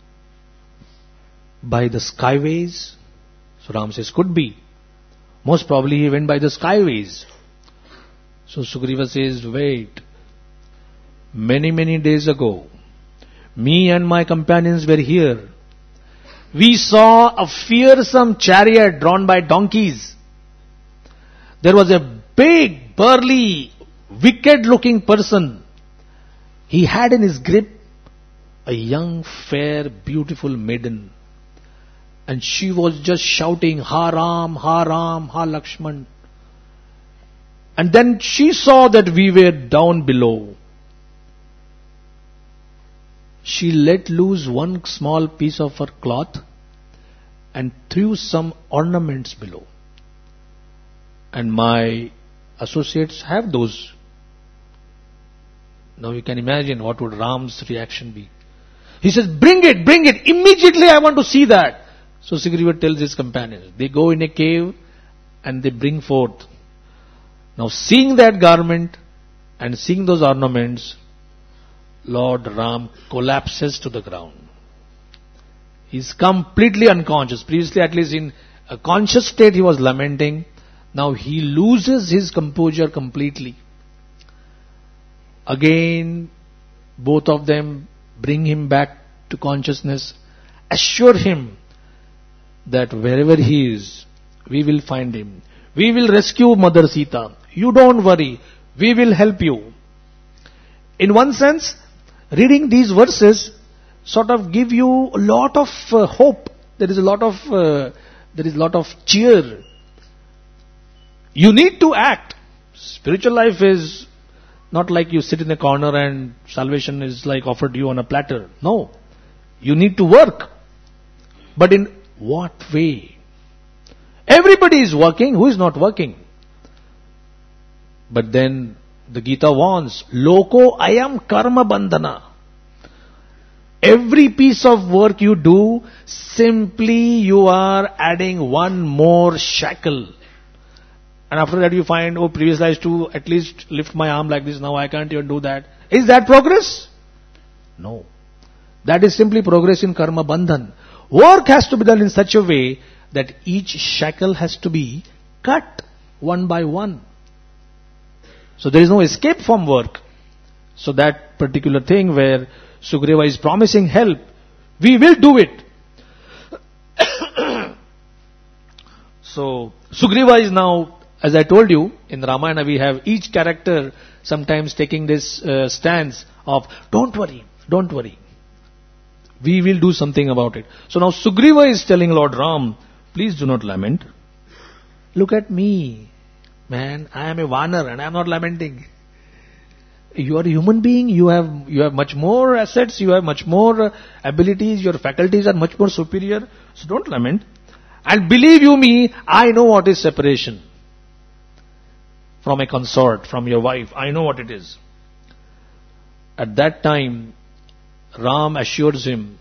by the skyways? So Ram says, could be. Most probably he went by the skyways. So Sugriva says, wait. Many, many days ago, me and my companions were here. We saw a fearsome chariot drawn by donkeys. There was a big, burly, wicked-looking person. He had in his grip a young, fair, beautiful maiden. And she was just shouting, Ha Ram, Ha Ram, Ha Lakshman. And then she saw that we were down below. She let loose one small piece of her cloth and threw some ornaments below. And my associates have those. Now you can imagine what would Ram's reaction be. He says, bring it, bring it, immediately I want to see that. So Sugriva tells his companions, they go in a cave and they bring forth. Now seeing that garment and seeing those ornaments, Lord Ram collapses to the ground. He's completely unconscious. Previously, at least in a conscious state, he was lamenting. Now he loses his composure completely. Again, both of them bring him back to consciousness, assure him that wherever he is, we will find him. We will rescue Mother Sita. You don't worry. We will help you. In one sense, reading these verses sort of give you a lot of uh, hope. There is a lot of uh, there is a lot of cheer. You need to act. Spiritual life is not like you sit in a corner and salvation is like offered you on a platter. No. You need to work. But in what way? Everybody is working. Who is not working? But then the Gita warns, Loko ayam karma bandhana. Every piece of work you do, simply you are adding one more shackle. And after that you find, oh, previously I used to at least lift my arm like this, now I can't even do that. Is that progress? No. That is simply progress in karma bandhan. Work has to be done in such a way that each shackle has to be cut one by one. So there is no escape from work. So that particular thing where Sugriva is promising help, we will do it. So Sugriva is now, as I told you, in Ramayana we have each character sometimes taking this uh, stance of, don't worry, don't worry. We will do something about it. So now Sugriva is telling Lord Ram, please do not lament. Look at me. Man, I am a Vanar and I am not lamenting. You are a human being, you have you have much more assets, you have much more uh, abilities, your faculties are much more superior. So don't lament. And believe you me, I know what is separation from a consort, from your wife. I know what it is. At that time, Ram assures him,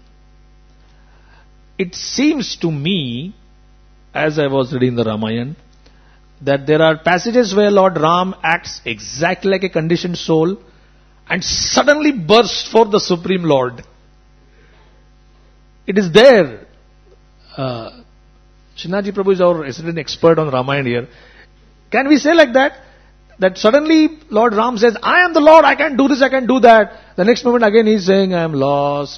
it seems to me, as I was reading the Ramayana, that there are passages where Lord Ram acts exactly like a conditioned soul and suddenly bursts forth the Supreme Lord. It is there. Uh, Shinaji Prabhu is our resident expert on Ramayana here. Can we say like that? that suddenly Lord Ram says, I am the Lord, I can do this, I can do that. The next moment again he is saying, I am lost.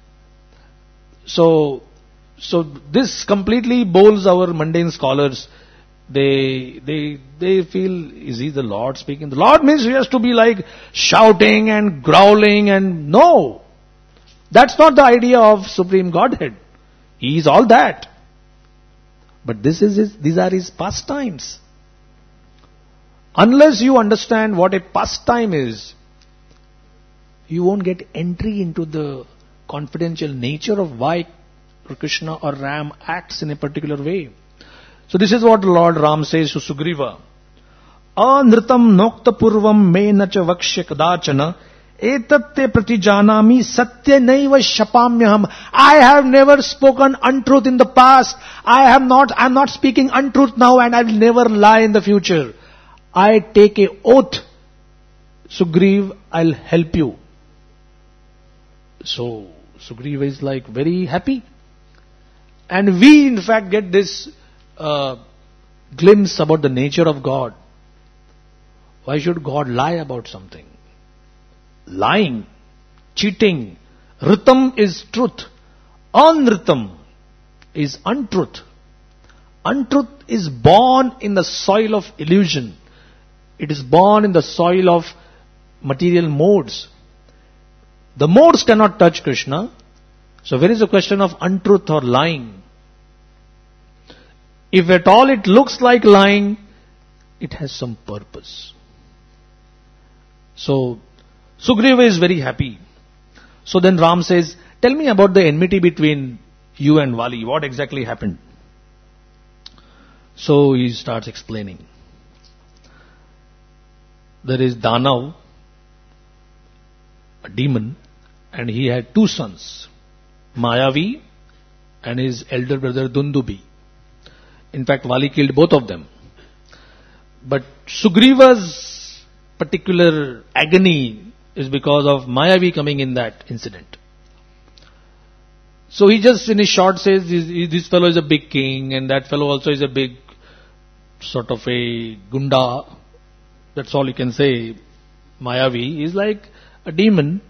So, so this completely bowls our mundane scholars. They, they, they feel, is he the Lord speaking? The Lord means he has to be like shouting and growling and no. That's not the idea of Supreme Godhead. He is all that. But this is his, these are his pastimes. Unless you understand what a pastime is, you won't get entry into the confidential nature of why Krishna or Ram acts in a particular way. So this is what Lord Ram says to Sugriva. Anritam nokta purvam me nacha vakshya kadachana etatte pratijanami satya naiva shapamyaham. I have never spoken untruth in the past. I have not, I am not speaking untruth now and I will never lie in the future. I take a oath, Sugriv, I'll help you. So Sugriva is like very happy. And we in fact get this uh, glimpse about the nature of God. Why should God lie about something? Lying, cheating, ritam is truth. Anritam is untruth. Untruth is born in the soil of illusion. It is born in the soil of material modes. The modes cannot touch Krishna. So where is the question of untruth or lying? If at all it looks like lying, it has some purpose. So Sugriva is very happy. So then Ram says, tell me about the enmity between you and Vali. What exactly happened? So he starts explaining. There is Danav, a demon, and he had two sons, Mayavi and his elder brother Dundubi. In fact, Vali killed both of them. But Sugriva's particular agony is because of Mayavi coming in that incident. So he just in his short says, this fellow is a big king and that fellow also is a big sort of a gunda. That's all you can say. Mayavi is like a demon.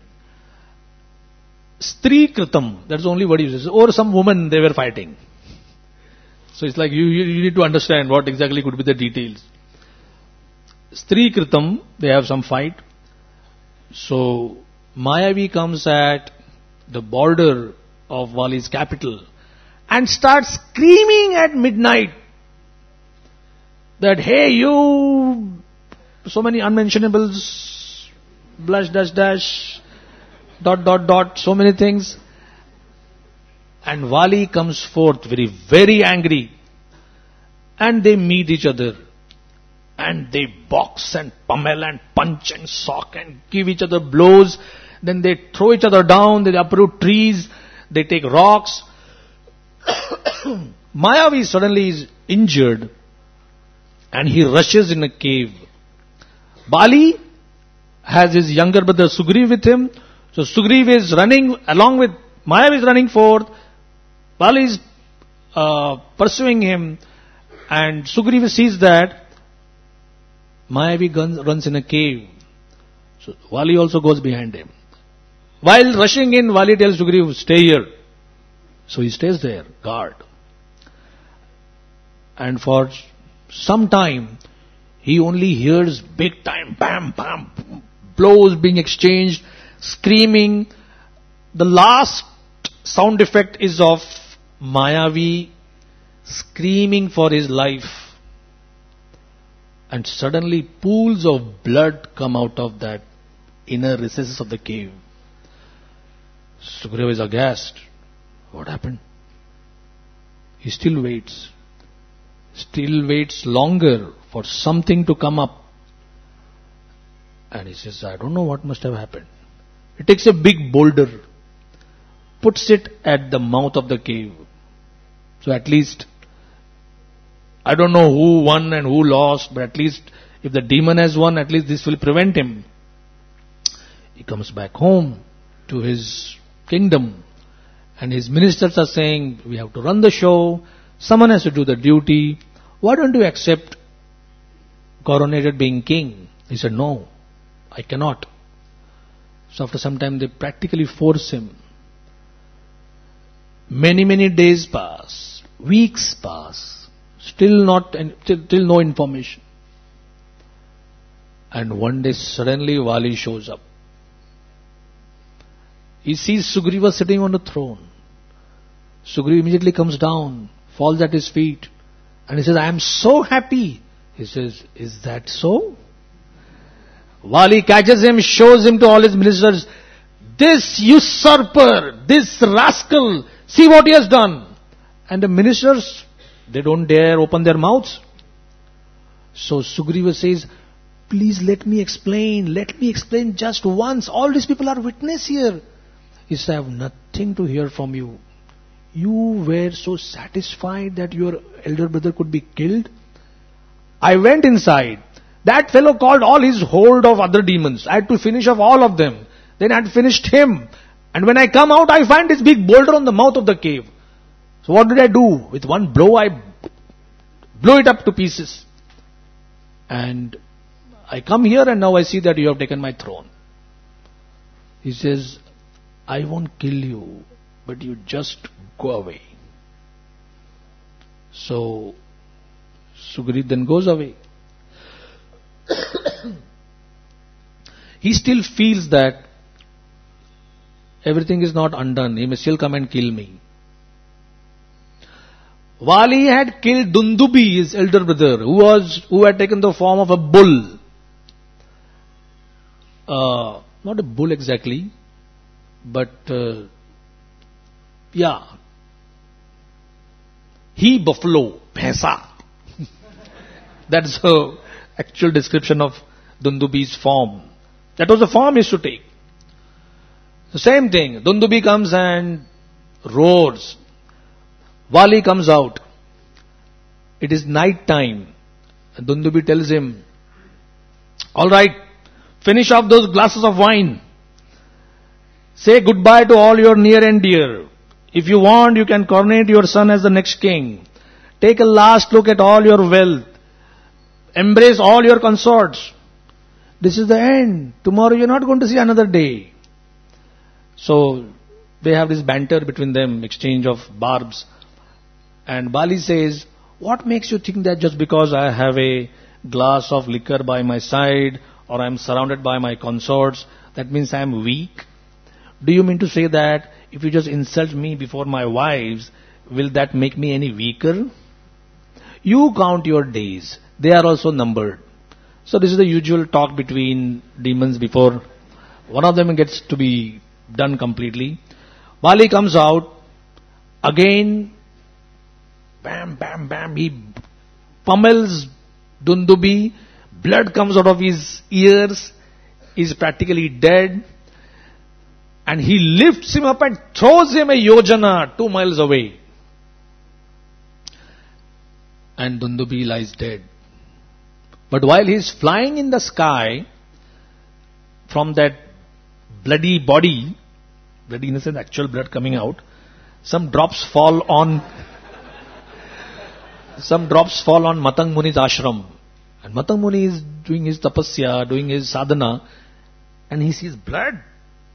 Stri kritam, that's the only word he uses. Or some woman they were fighting. So it's like you, you, you need to understand what exactly could be the details. Stri kritam, they have some fight. So Mayavi comes at the border of Vali's capital and starts screaming at midnight that, hey you, so many unmentionables, blush dash dash, dot dot dot, so many things. And Vali comes forth very, very angry. And they meet each other. And they box and pummel and punch and sock and give each other blows. Then they throw each other down, they uproot trees, they take rocks. Mayavi suddenly is injured and he rushes in a cave. Bali has his younger brother Sugriv with him. So Sugriv is running along with Mayavi is running forth. Bali is uh, pursuing him, and Sugriva sees that Mayavi guns, runs in a cave. So Vali also goes behind him. While rushing in, Vali tells Sugriva, stay here. So he stays there, guard. And for some time, he only hears big time, bam, bam, blows being exchanged, screaming. The last sound effect is of Mayavi screaming for his life. And suddenly pools of blood come out of that inner recesses of the cave. Sugriva is aghast. What happened? He still waits. Still waits longer for something to come up. And he says, I don't know what must have happened. He takes a big boulder, puts it at the mouth of the cave. So at least, I don't know who won and who lost, but at least if the demon has won, at least this will prevent him. He comes back home to his kingdom and his ministers are saying, we have to run the show, someone has to do the duty, why don't you accept coronated being king. He said, no, I cannot. So after some time they practically force him. Many, many days pass, weeks pass, still not, still, still no information. And one day suddenly Vali shows up. He sees Sugriva sitting on the throne. Sugriva immediately comes down, falls at his feet, and he says, I am so happy. He says, is that so? Vali catches him, shows him to all his ministers, this usurper, this rascal, see what he has done. And the ministers, they don't dare open their mouths. So Sugriva says, please let me explain, let me explain just once. All these people are witness here. He said, I have nothing to hear from you. You were so satisfied that your elder brother could be killed. I went inside. That fellow called all his hold of other demons. I had to finish off all of them. Then I had finished him. And when I come out, I find this big boulder on the mouth of the cave. So what did I do? With one blow, I blew it up to pieces. And I come here and now I see that you have taken my throne. He says, I won't kill you, but you just go away. So Sugriv then goes away. He still feels that everything is not undone. He may still come and kill me. Vali had killed Dundubi, his elder brother, who was who had taken the form of a bull. Uh, not a bull exactly, but uh, yeah, he buffalo, bhaisa. That's the actual description of Dundubi's form. That was the form he used to take. The same thing. Dundubi comes and roars. Vali comes out. It is night time. And Dundubi tells him, all right, finish off those glasses of wine. Say goodbye to all your near and dear. If you want, you can coronate your son as the next king. Take a last look at all your wealth. Embrace all your consorts. This is the end. Tomorrow you're not going to see another day. So they have this banter between them, exchange of barbs. And Bali says, what makes you think that just because I have a glass of liquor by my side or I am surrounded by my consorts, that means I am weak? Do you mean to say that if you just insult me before my wives, will that make me any weaker? You count your days. They are also numbered. So this is the usual talk between demons before one of them gets to be done completely. Vali comes out. Again, bam, bam, bam, he pummels Dundubi. Blood comes out of his ears. He's practically dead. And he lifts him up and throws him a yojana two miles away. And Dundubi lies dead. But while he is flying in the sky, from that bloody body, bloody in the sense actual blood coming out, some drops fall on, some drops fall on Matang Muni's ashram. And Matang Muni is doing his tapasya, doing his sadhana, and he sees blood.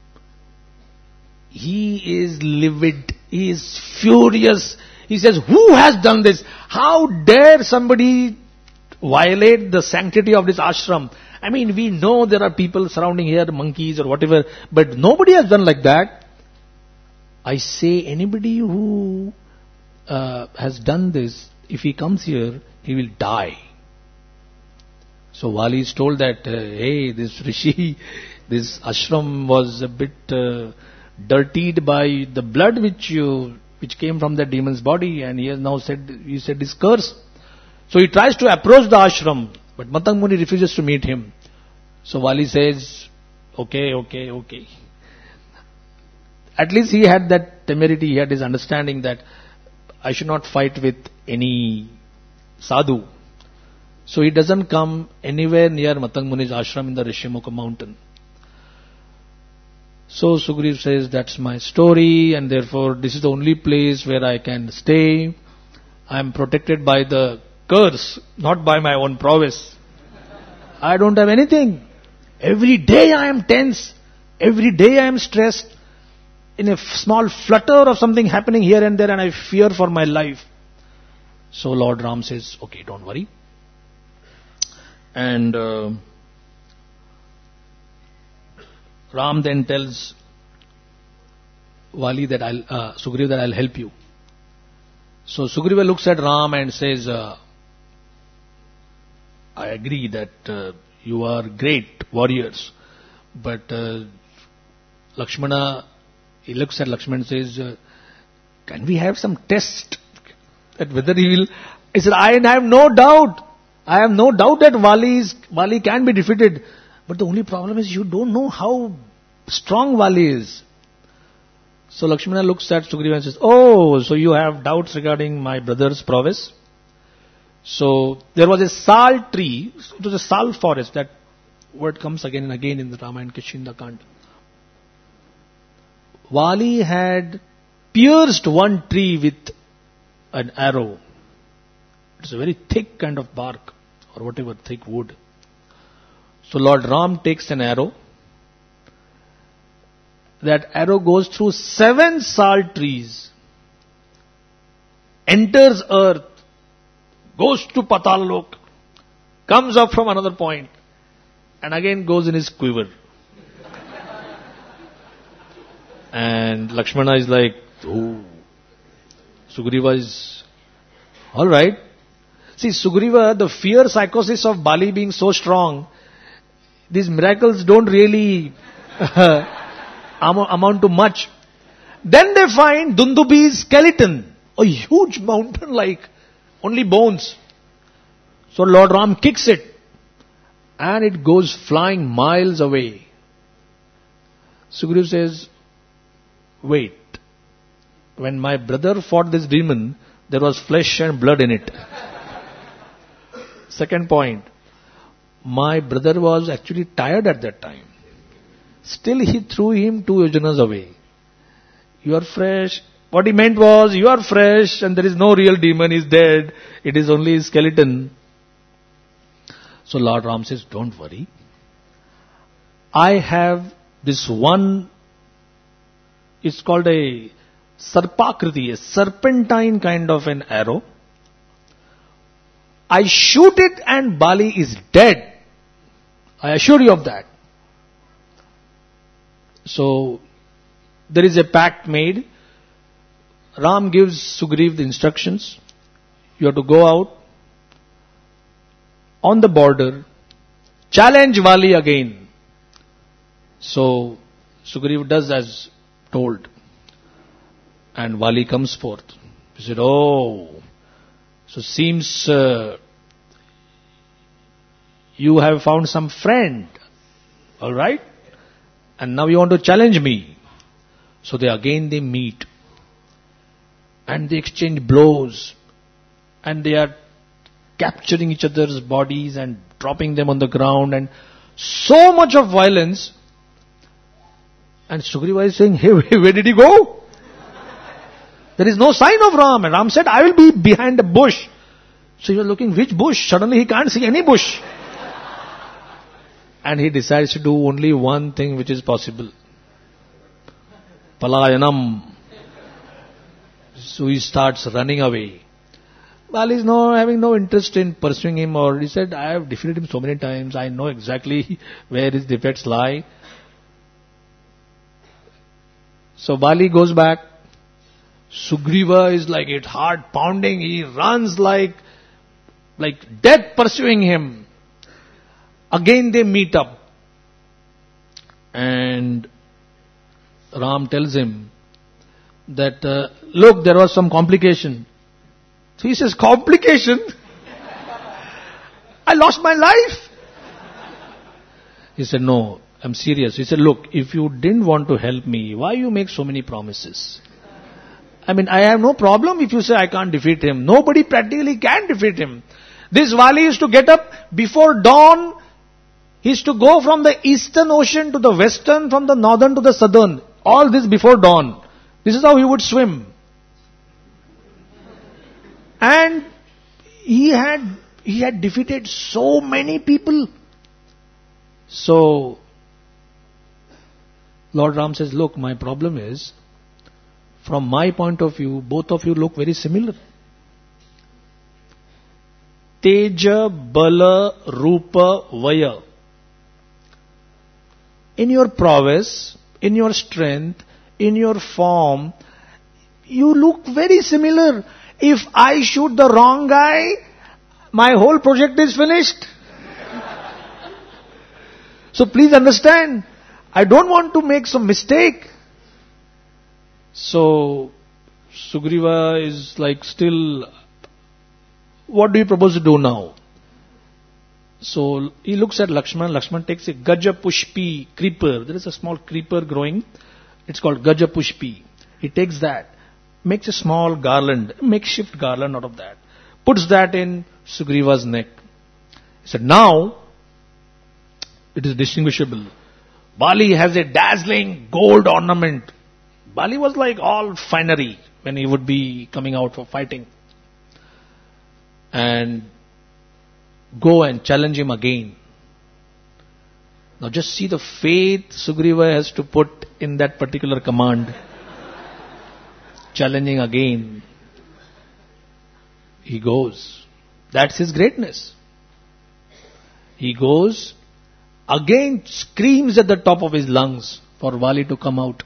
He is livid. He is furious. He says, who has done this? How dare somebody violate the sanctity of this ashram? I mean, we know there are people surrounding here, monkeys or whatever, but nobody has done like that. I say anybody who uh, has done this, if he comes here, he will die. So Vali is told that, uh, hey, this Rishi, this ashram was a bit uh, dirtied by the blood which you, which came from that demon's body, and he has now said, he said this curse. So he tries to approach the ashram, but Matang Muni refuses to meet him. So Vali says, okay, okay, okay. At least he had that temerity, he had his understanding that I should not fight with any sadhu. So he doesn't come anywhere near Matang Muni's ashram in the Rishimukha mountain. So Sugriv says, that's my story, and therefore this is the only place where I can stay. I am protected by the curse, not by my own prowess. I don't have anything. Every day I am tense. Every day I am stressed. In a f- small flutter of something happening here and there, and I fear for my life. So Lord Ram says, okay, don't worry. And uh, Ram then tells Wali that I'll, uh, Sugriva that I'll help you. So Sugriva looks at Ram and says, uh, I agree that uh, you are great warriors, but uh, Lakshmana, he looks at Lakshmana and says, uh, can we have some test that whether he will? He said, I have no doubt. I have no doubt that Wali, is, Wali can be defeated. But the only problem is you don't know how strong Wali is. So Lakshmana looks at Sugriva and says, oh, so you have doubts regarding my brother's prowess? So there was a sal tree. It was a sal forest. That word comes again and again in the Ramayana Kishinda Kanda. Wali had pierced one tree with an arrow. It's a very thick kind of bark or whatever, thick wood. So Lord Ram takes an arrow. That arrow goes through seven sal trees, enters earth, goes to Patal-lok, comes up from another point, and again goes in his quiver. And Lakshmana is like, oh. Sugriva is, alright. See, Sugriva, the fear psychosis of Bali being so strong, these miracles don't really amount to much. Then they find Dundubi's skeleton, a huge mountain like only bones. So Lord Ram kicks it and it goes flying miles away. Sugriva says, wait, when my brother fought this demon, there was flesh and blood in it. Second point, my brother was actually tired at that time. Still he threw him two yojanas away. You are fresh. What he meant was, you are fresh and there is no real demon, he is dead. It is only his skeleton. So Lord Ram says, don't worry. I have this one, it's called a sarpakriti, a serpentine kind of an arrow. I shoot it and Bali is dead. I assure you of that. So, there is a pact made. Ram gives Sugriva the instructions. You have to go out on the border, challenge Wali again. So, Sugriva does as told. And Wali comes forth. He said, oh, so seems uh, you have found some friend. Alright? And now you want to challenge me. So they again they meet. And they exchange blows. And they are capturing each other's bodies and dropping them on the ground. And so much of violence. And Sugriva is saying, hey, where did he go? There is no sign of Ram. And Ram said, I will be behind a bush. So you are looking, which bush? Suddenly he can't see any bush. And he decides to do only one thing which is possible. Palayanam. So he starts running away. Wali is no, having no interest in pursuing him, or he said, I have defeated him so many times, I know exactly where his defects lie. So Bali goes back. Sugriva is like it, heart pounding. He runs like, like death pursuing him. Again they meet up. And Ram tells him that, uh, look, there was some complication. So he says, complication? I lost my life. He said, no, I'm serious. He said, look, if you didn't want to help me, why you make so many promises? I mean, I have no problem if you say I can't defeat him. Nobody practically can defeat him. This Wali used to get up before dawn. He used to go from the eastern ocean to the western, from the northern to the southern. All this before dawn. This is how he would swim. And he had, he had defeated so many people. So, Lord Ram says, look, my problem is, from my point of view, both of you look very similar. Teja, Bala, Rupa, Vaya. In your prowess, in your strength, in your form, you look very similar. If I shoot the wrong guy, my whole project is finished. So please understand, I don't want to make some mistake. So, Sugriva is like still, what do you propose to do now? So, he looks at Lakshman. Lakshman takes a Gaja Pushpi creeper. There is a small creeper growing. It's called Gaja Pushpi. He takes that, makes a small garland, makeshift garland out of that, puts that in Sugriva's neck. He said, now, it is distinguishable. Bali has a dazzling gold ornament. Bali was like all finery when he would be coming out for fighting. And go and challenge him again. Now just see the faith Sugriva has to put in that particular command. Challenging again. He goes. That's his greatness. He goes, again screams at the top of his lungs for Vali to come out.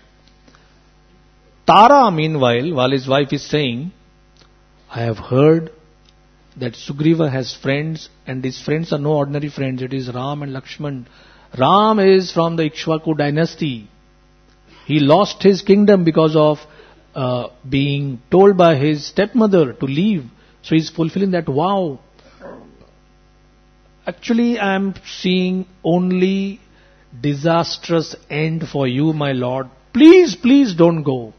Tara, meanwhile, while his wife is saying, I have heard that Sugriva has friends, and these friends are no ordinary friends. It is Ram and Lakshman. Ram is from the Ikshvaku dynasty. He lost his kingdom because of uh, being told by his stepmother to leave. So he's fulfilling that vow. Actually, I am seeing only disastrous end for you, my lord. Please, please don't go.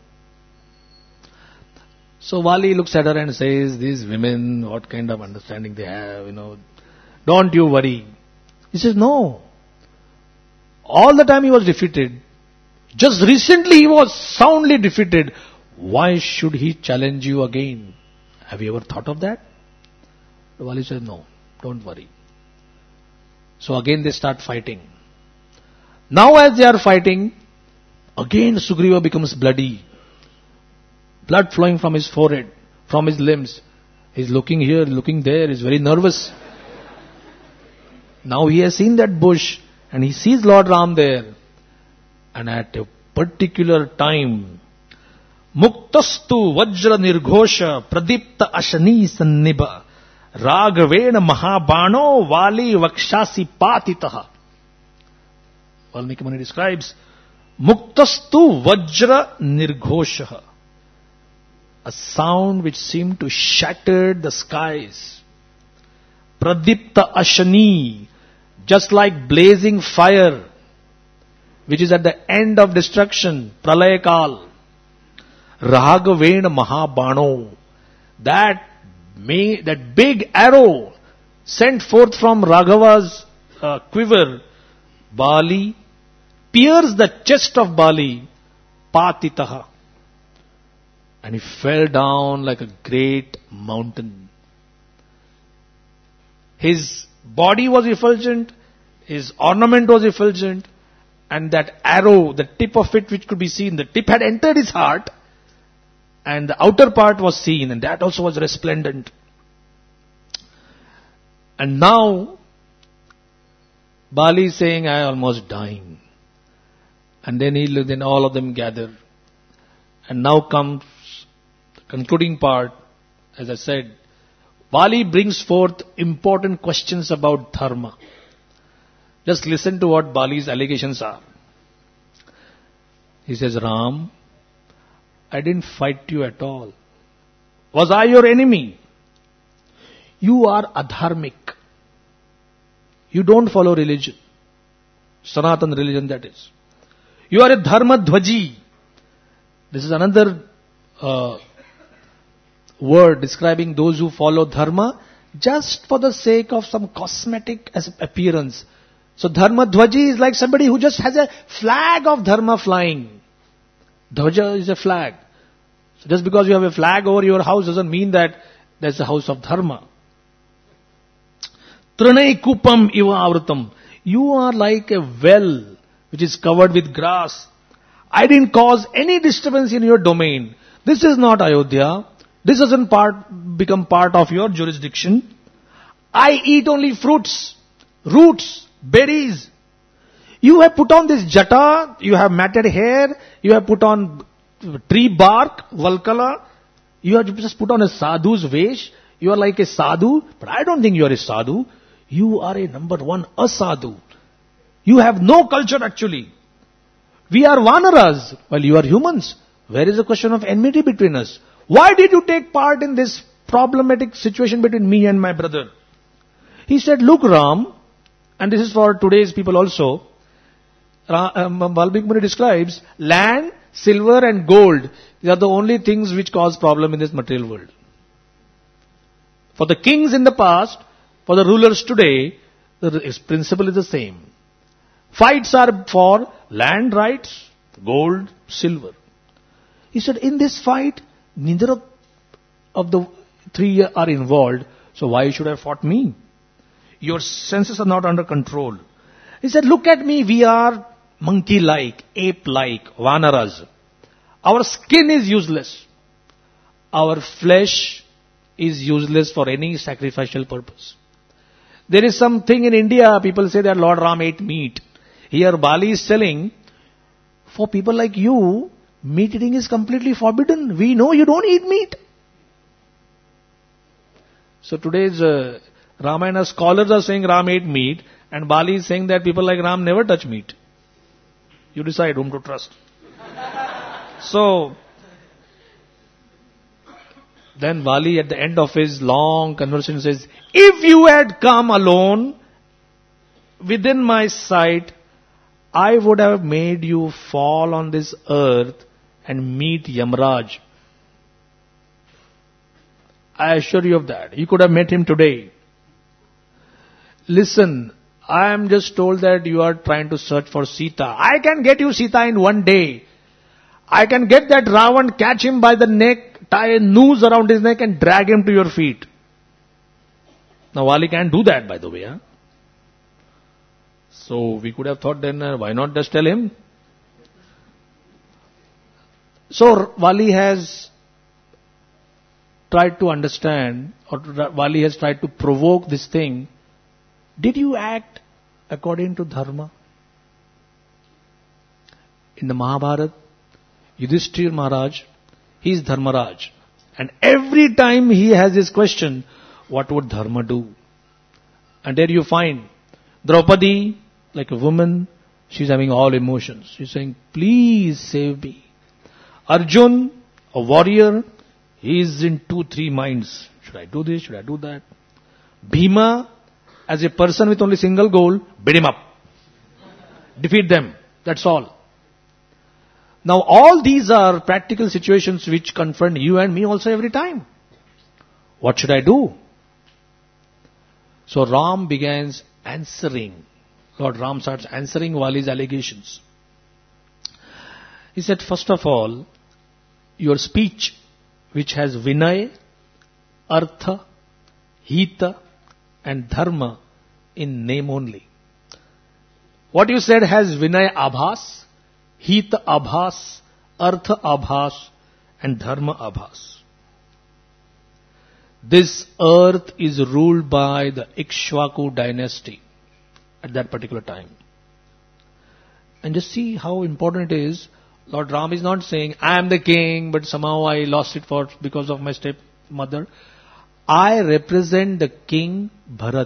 So Vali looks at her and says, these women, what kind of understanding they have, you know. Don't you worry. He says, no. All the time he was defeated. Just recently he was soundly defeated. Why should he challenge you again? Have you ever thought of that? Vali says, no, don't worry. So again they start fighting. Now as they are fighting, again Sugriva becomes bloody. Blood flowing from his forehead, from his limbs. He's looking here, looking there, he's very nervous. Now he has seen that bush and he sees Lord Ram there. And at a particular time, Muktastu Vajra Nirghosha Pradipta Ashani Sanniba Raghavena Mahabano Vali Vakshasi Patitaha. Valmiki Muni describes Muktastu Vajra Nirghosha, a sound which seemed to shatter the skies. Pradipta Ashani, just like blazing fire, which is at the end of destruction, Pralayakal. Raghavena Mahabano, that may, that big arrow sent forth from Raghava's uh, quiver, Bali, pierced the chest of Bali, Patitaha. And he fell down like a great mountain. His body was effulgent, his ornament was effulgent, and that arrow, the tip of it which could be seen, the tip had entered his heart, and the outer part was seen, and that also was resplendent. And now, Bali is saying, I am almost dying. And then he, then all of them gather. And now comes the concluding part. As I said, Bali brings forth important questions about dharma. Just listen to what Bali's allegations are. He says, Ram, I didn't fight you at all. Was I your enemy? You are adharmic. You don't follow religion. Sanatana religion, that is. You are a dharma dhvaji. This is another uh, word describing those who follow dharma just for the sake of some cosmetic appearance. So dharma dhvaji is like somebody who just has a flag of dharma flying. Dhvaja is a flag. So just because you have a flag over your house doesn't mean that that's the house of dharma. Tranai kupam iva avrutam. You are like a well which is covered with grass. I didn't cause any disturbance in your domain. This is not Ayodhya. This doesn't part, become part of your jurisdiction. I eat only fruits, roots, berries. You have put on this jata, you have matted hair, you have put on tree bark, valkala. You have just put on a sadhu's vesh. You are like a sadhu, but I don't think you are a sadhu. You are a number one, a sadhu. You have no culture actually. We are vanaras, while you are humans. Where is the question of enmity between us? Why did you take part in this problematic situation between me and my brother? He said, look Ram, and this is for today's people also, um, Valmiki Muni describes, land, silver and gold, these are the only things which cause problem in this material world. For the kings in the past, for the rulers today, the principle is the same. Fights are for land rights, gold, silver. He said, in this fight, neither of, of the three are involved, so why should I fought me? Your senses are not under control. He said, look at me, we are monkey-like, ape-like, vanaras. Our skin is useless. Our flesh is useless for any sacrificial purpose. There is something in India, people say that Lord Ram ate meat. Here Bali is telling, for people like you, meat eating is completely forbidden. We know you don't eat meat. So today's uh, Ramayana scholars are saying Ram ate meat, and Bali is saying that people like Ram never touch meat. You decide whom to trust. So, then Vali at the end of his long conversation says, if you had come alone within my sight, I would have made you fall on this earth and meet Yamraj. I assure you of that. You could have met him today. Listen, I am just told that you are trying to search for Sita. I can get you Sita in one day. I can get that Ravan, catch him by the neck, tie a noose around his neck and drag him to your feet. Now Vali can't do that, by the way. Huh? So we could have thought then, uh, why not just tell him? So Vali has tried to understand, or Vali has tried to provoke this thing. Did you act according to dharma? In the Mahabharata, Yudhishthira Maharaj, he is Dharmaraj. And every time he has this question, what would dharma do? And there you find Draupadi, like a woman, she's having all emotions. She's saying, please save me. Arjun, a warrior, he is in two, three minds. Should I do this? Should I do that? Bhima, as a person with only single goal, beat him up. Defeat them. That's all. Now all these are practical situations which confront you and me also every time. What should I do? So Ram begins answering. Lord Ram starts answering Vali's allegations. He said, first of all, your speech which has Vinay, Artha, Hita and Dharma in name only. What you said has Vinay Abhas, Hita Abhas, Artha Abhas and Dharma Abhas. This earth is ruled by the Ikshvaku dynasty at that particular time. And just see how important it is. Lord Ram is not saying, I am the king, but somehow I lost it for because of my stepmother. I represent the king Bharat.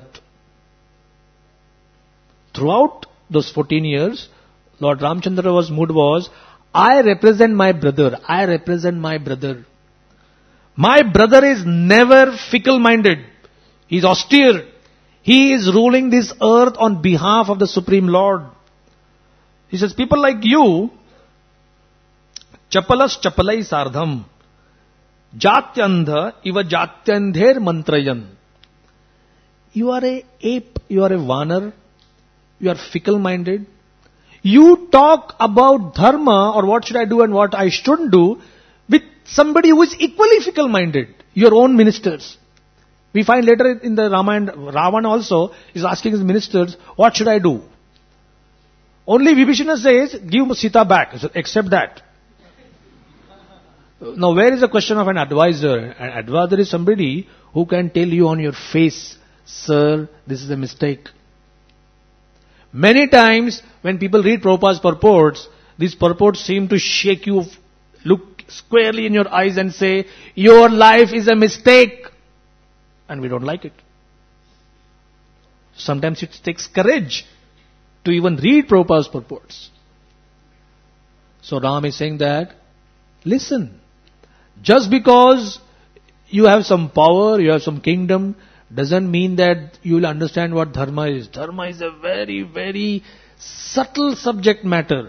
Throughout those fourteen years, Lord Ramchandra's mood was, I represent my brother. I represent my brother. My brother is never fickle-minded. He is austere. He is ruling this earth on behalf of the Supreme Lord. He says, people like you, chapalas chapalai sardham, jatyandha iva jatyandher mantrayan. You are a ape, you are a vanar, you are fickle-minded. You talk about dharma or what should I do and what I shouldn't do with somebody who is equally fickle-minded, your own ministers. We find later in the Ramayana, Ravana also is asking his ministers, what should I do? Only Vibhishana says, give Sita back. So accept that. Now where is the question of an advisor? An advisor is somebody who can tell you on your face, sir, this is a mistake. Many times when people read Prabhupada's purports, these purports seem to shake you, look squarely in your eyes and say, your life is a mistake. And we don't like it. Sometimes it takes courage to even read Prabhupada's purports. So Ram is saying that, listen, just because you have some power, you have some kingdom, doesn't mean that you will understand what dharma is. Dharma is a very, very subtle subject matter.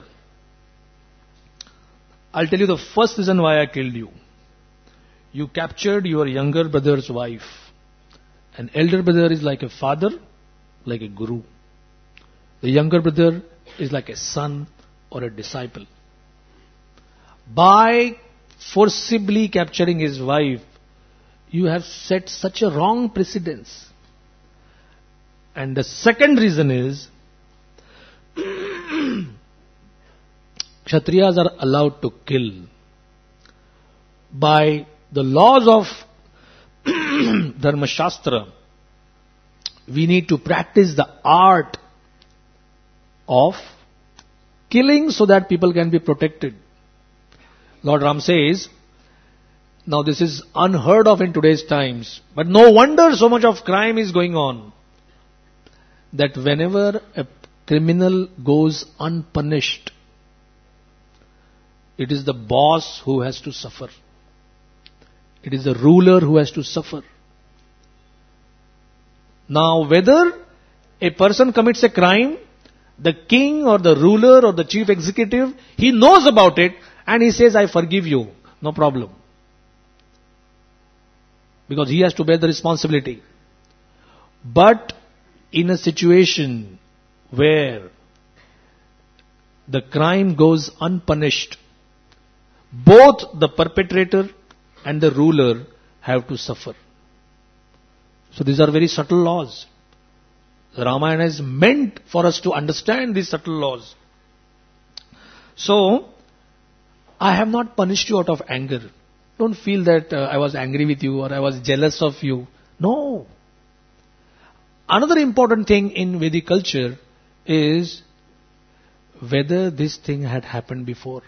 I'll tell you the first reason why I killed you. You captured your younger brother's wife. An elder brother is like a father, like a guru. The younger brother is like a son or a disciple. By forcibly capturing his wife, you have set such a wrong precedence. And the second reason is, Kshatriyas are allowed to kill. By the laws of Dharma Shastra, we need to practice the art of killing so that people can be protected. Lord Ram says, now this is unheard of in today's times, but no wonder so much of crime is going on, that whenever a criminal goes unpunished, it is the boss who has to suffer. It is the ruler who has to suffer. Now whether a person commits a crime, the king or the ruler or the chief executive, he knows about it and he says, I forgive you, no problem. Because he has to bear the responsibility. But in a situation where the crime goes unpunished, both the perpetrator and the ruler have to suffer. So these are very subtle laws. The Ramayana is meant for us to understand these subtle laws. So, I have not punished you out of anger. Don't feel that uh, I was angry with you or I was jealous of you. No. Another important thing in Vedic culture is whether this thing had happened before.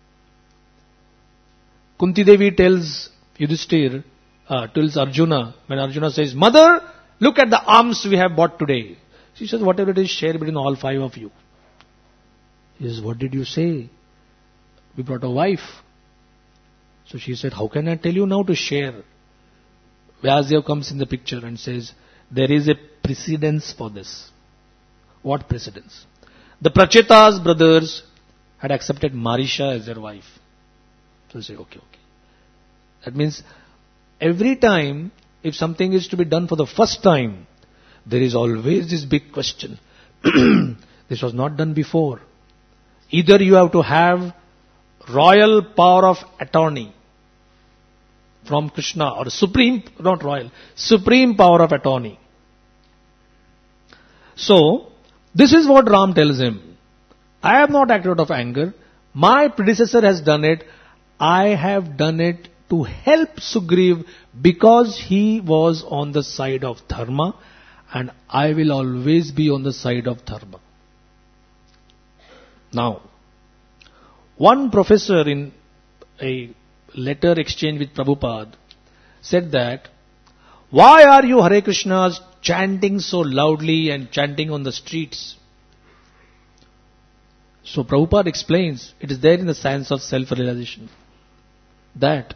Kunti Devi tells Yudhishthir, uh, tells Arjuna, when Arjuna says, Mother, look at the alms we have bought today. She says, whatever it is, share between all five of you. He says, what did you say? We brought a wife. So she said, how can I tell you now to share? Vyasdev comes in the picture and says, there is a precedence for this. What precedence? The Prachetas brothers had accepted Marisha as their wife. So they say, okay, okay. That means every time if something is to be done for the first time, there is always this big question. This was not done before. Either you have to have royal power of attorney from Krishna, or supreme, not royal, supreme power of attorney. So, this is what Ram tells him. I have not acted out of anger. My predecessor has done it. I have done it to help Sugriv because he was on the side of dharma, and I will always be on the side of dharma. Now, one professor in a letter exchange with Prabhupada said that, why are you Hare Krishnas chanting so loudly and chanting on the streets? So Prabhupada explains, it is there in the science of self-realization, that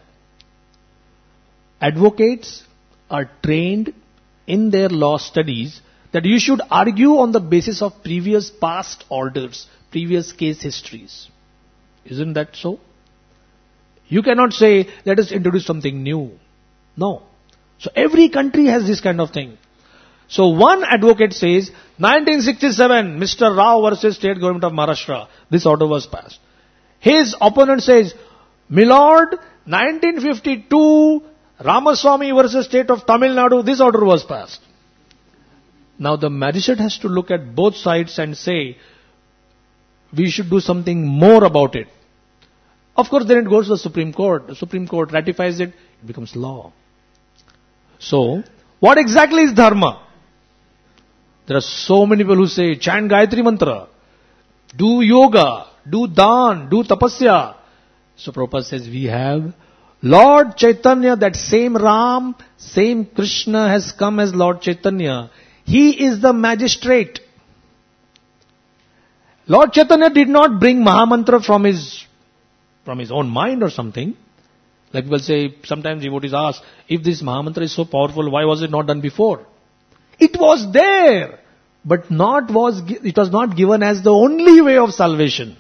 advocates are trained in their law studies that you should argue on the basis of previous past orders, previous case histories. Isn't that so? You cannot say, let us introduce something new. No. So every country has this kind of thing. So one advocate says, nineteen sixty-seven, Mister Rao versus State Government of Maharashtra, this order was passed. His opponent says, Milord, nineteen fifty-two, Ramaswamy versus state of Tamil Nadu, this order was passed. Now the magistrate has to look at both sides and say, we should do something more about it. Of course, then it goes to the Supreme Court. The Supreme Court ratifies it, it becomes law. So, what exactly is dharma? There are so many people who say, chant Gayatri Mantra, do yoga, do dan, do tapasya. So Prabhupada says, we have Lord Chaitanya, that same Ram, same Krishna has come as Lord Chaitanya. He is the magistrate. Lord Chaitanya did not bring Mahamantra from his, from his own mind or something. Like people say, sometimes devotees ask, if this Mahamantra is so powerful, why was it not done before? It was there, but not was, it was not given as the only way of salvation.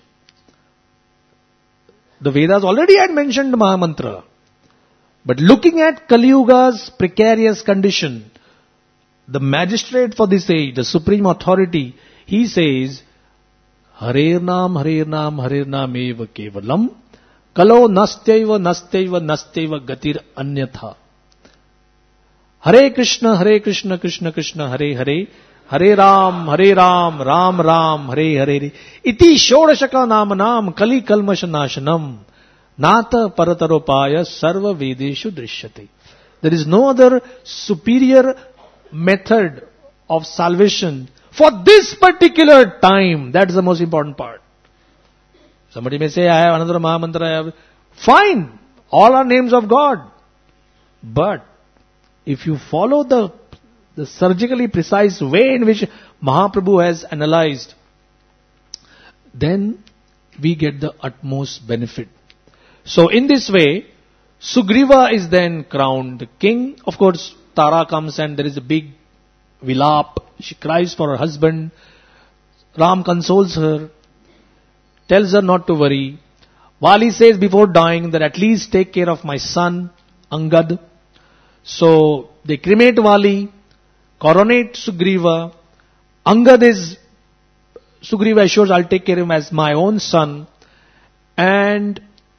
The Vedas already had mentioned Mahamantra. But looking at Kali Yuga's precarious condition, the magistrate for this age, the supreme authority, he says, Harer Nam, Harer Nam, Harer Nam eva kevalam, Kalo nastyaiva, nastyaiva, nastyaiva gatir anyatha. Hare Krishna, Hare Krishna, Krishna Krishna, Hare Hare, Hare Ram, Hare Ram, Ram Ram, Hare Hare. Iti shodashaka namanam kali kalmasha nashanam. Nata parataropaya sarva vedeshu drishyate. There is no other superior method of salvation for this particular time. That's the most important part. Somebody may say, I have another Mahamantra. I have. Fine. All are names of God. But if you follow the, the surgically precise way in which Mahaprabhu has analyzed, then we get the utmost benefit. So in this way, Sugriva is then crowned king. Of course, Tara comes and there is a big vilap. She cries for her husband. Ram consoles her, tells her not to worry. Vali says before dying that at least take care of my son, Angad. So they cremate Vali, coronate Sugriva. Angad is, Sugriva assures, I'll take care of him as my own son. And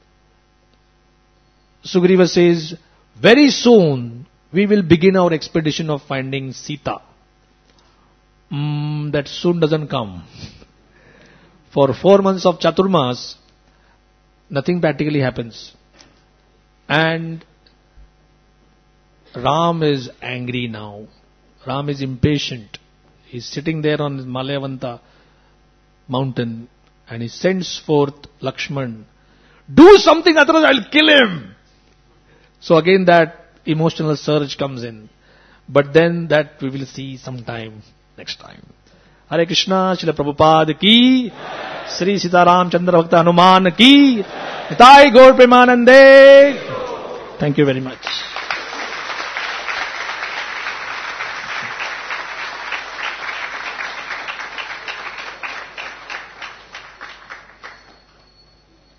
Sugriva says, very soon we will begin our expedition of finding Sita. Mm, that soon doesn't come. For four months of Chaturmas, nothing practically happens. And Ram is angry now. Ram is impatient. He's sitting there on his Malayavanta mountain and he sends forth Lakshman. Do something, otherwise I'll kill him. So again that emotional surge comes in. But then that we will see sometime next time. Hare Krishna, Srila Prabhupada ki, Sri Sitaram Chandra Bhakta Hanuman ki, Nitai Gaur Premanande. Thank you very much.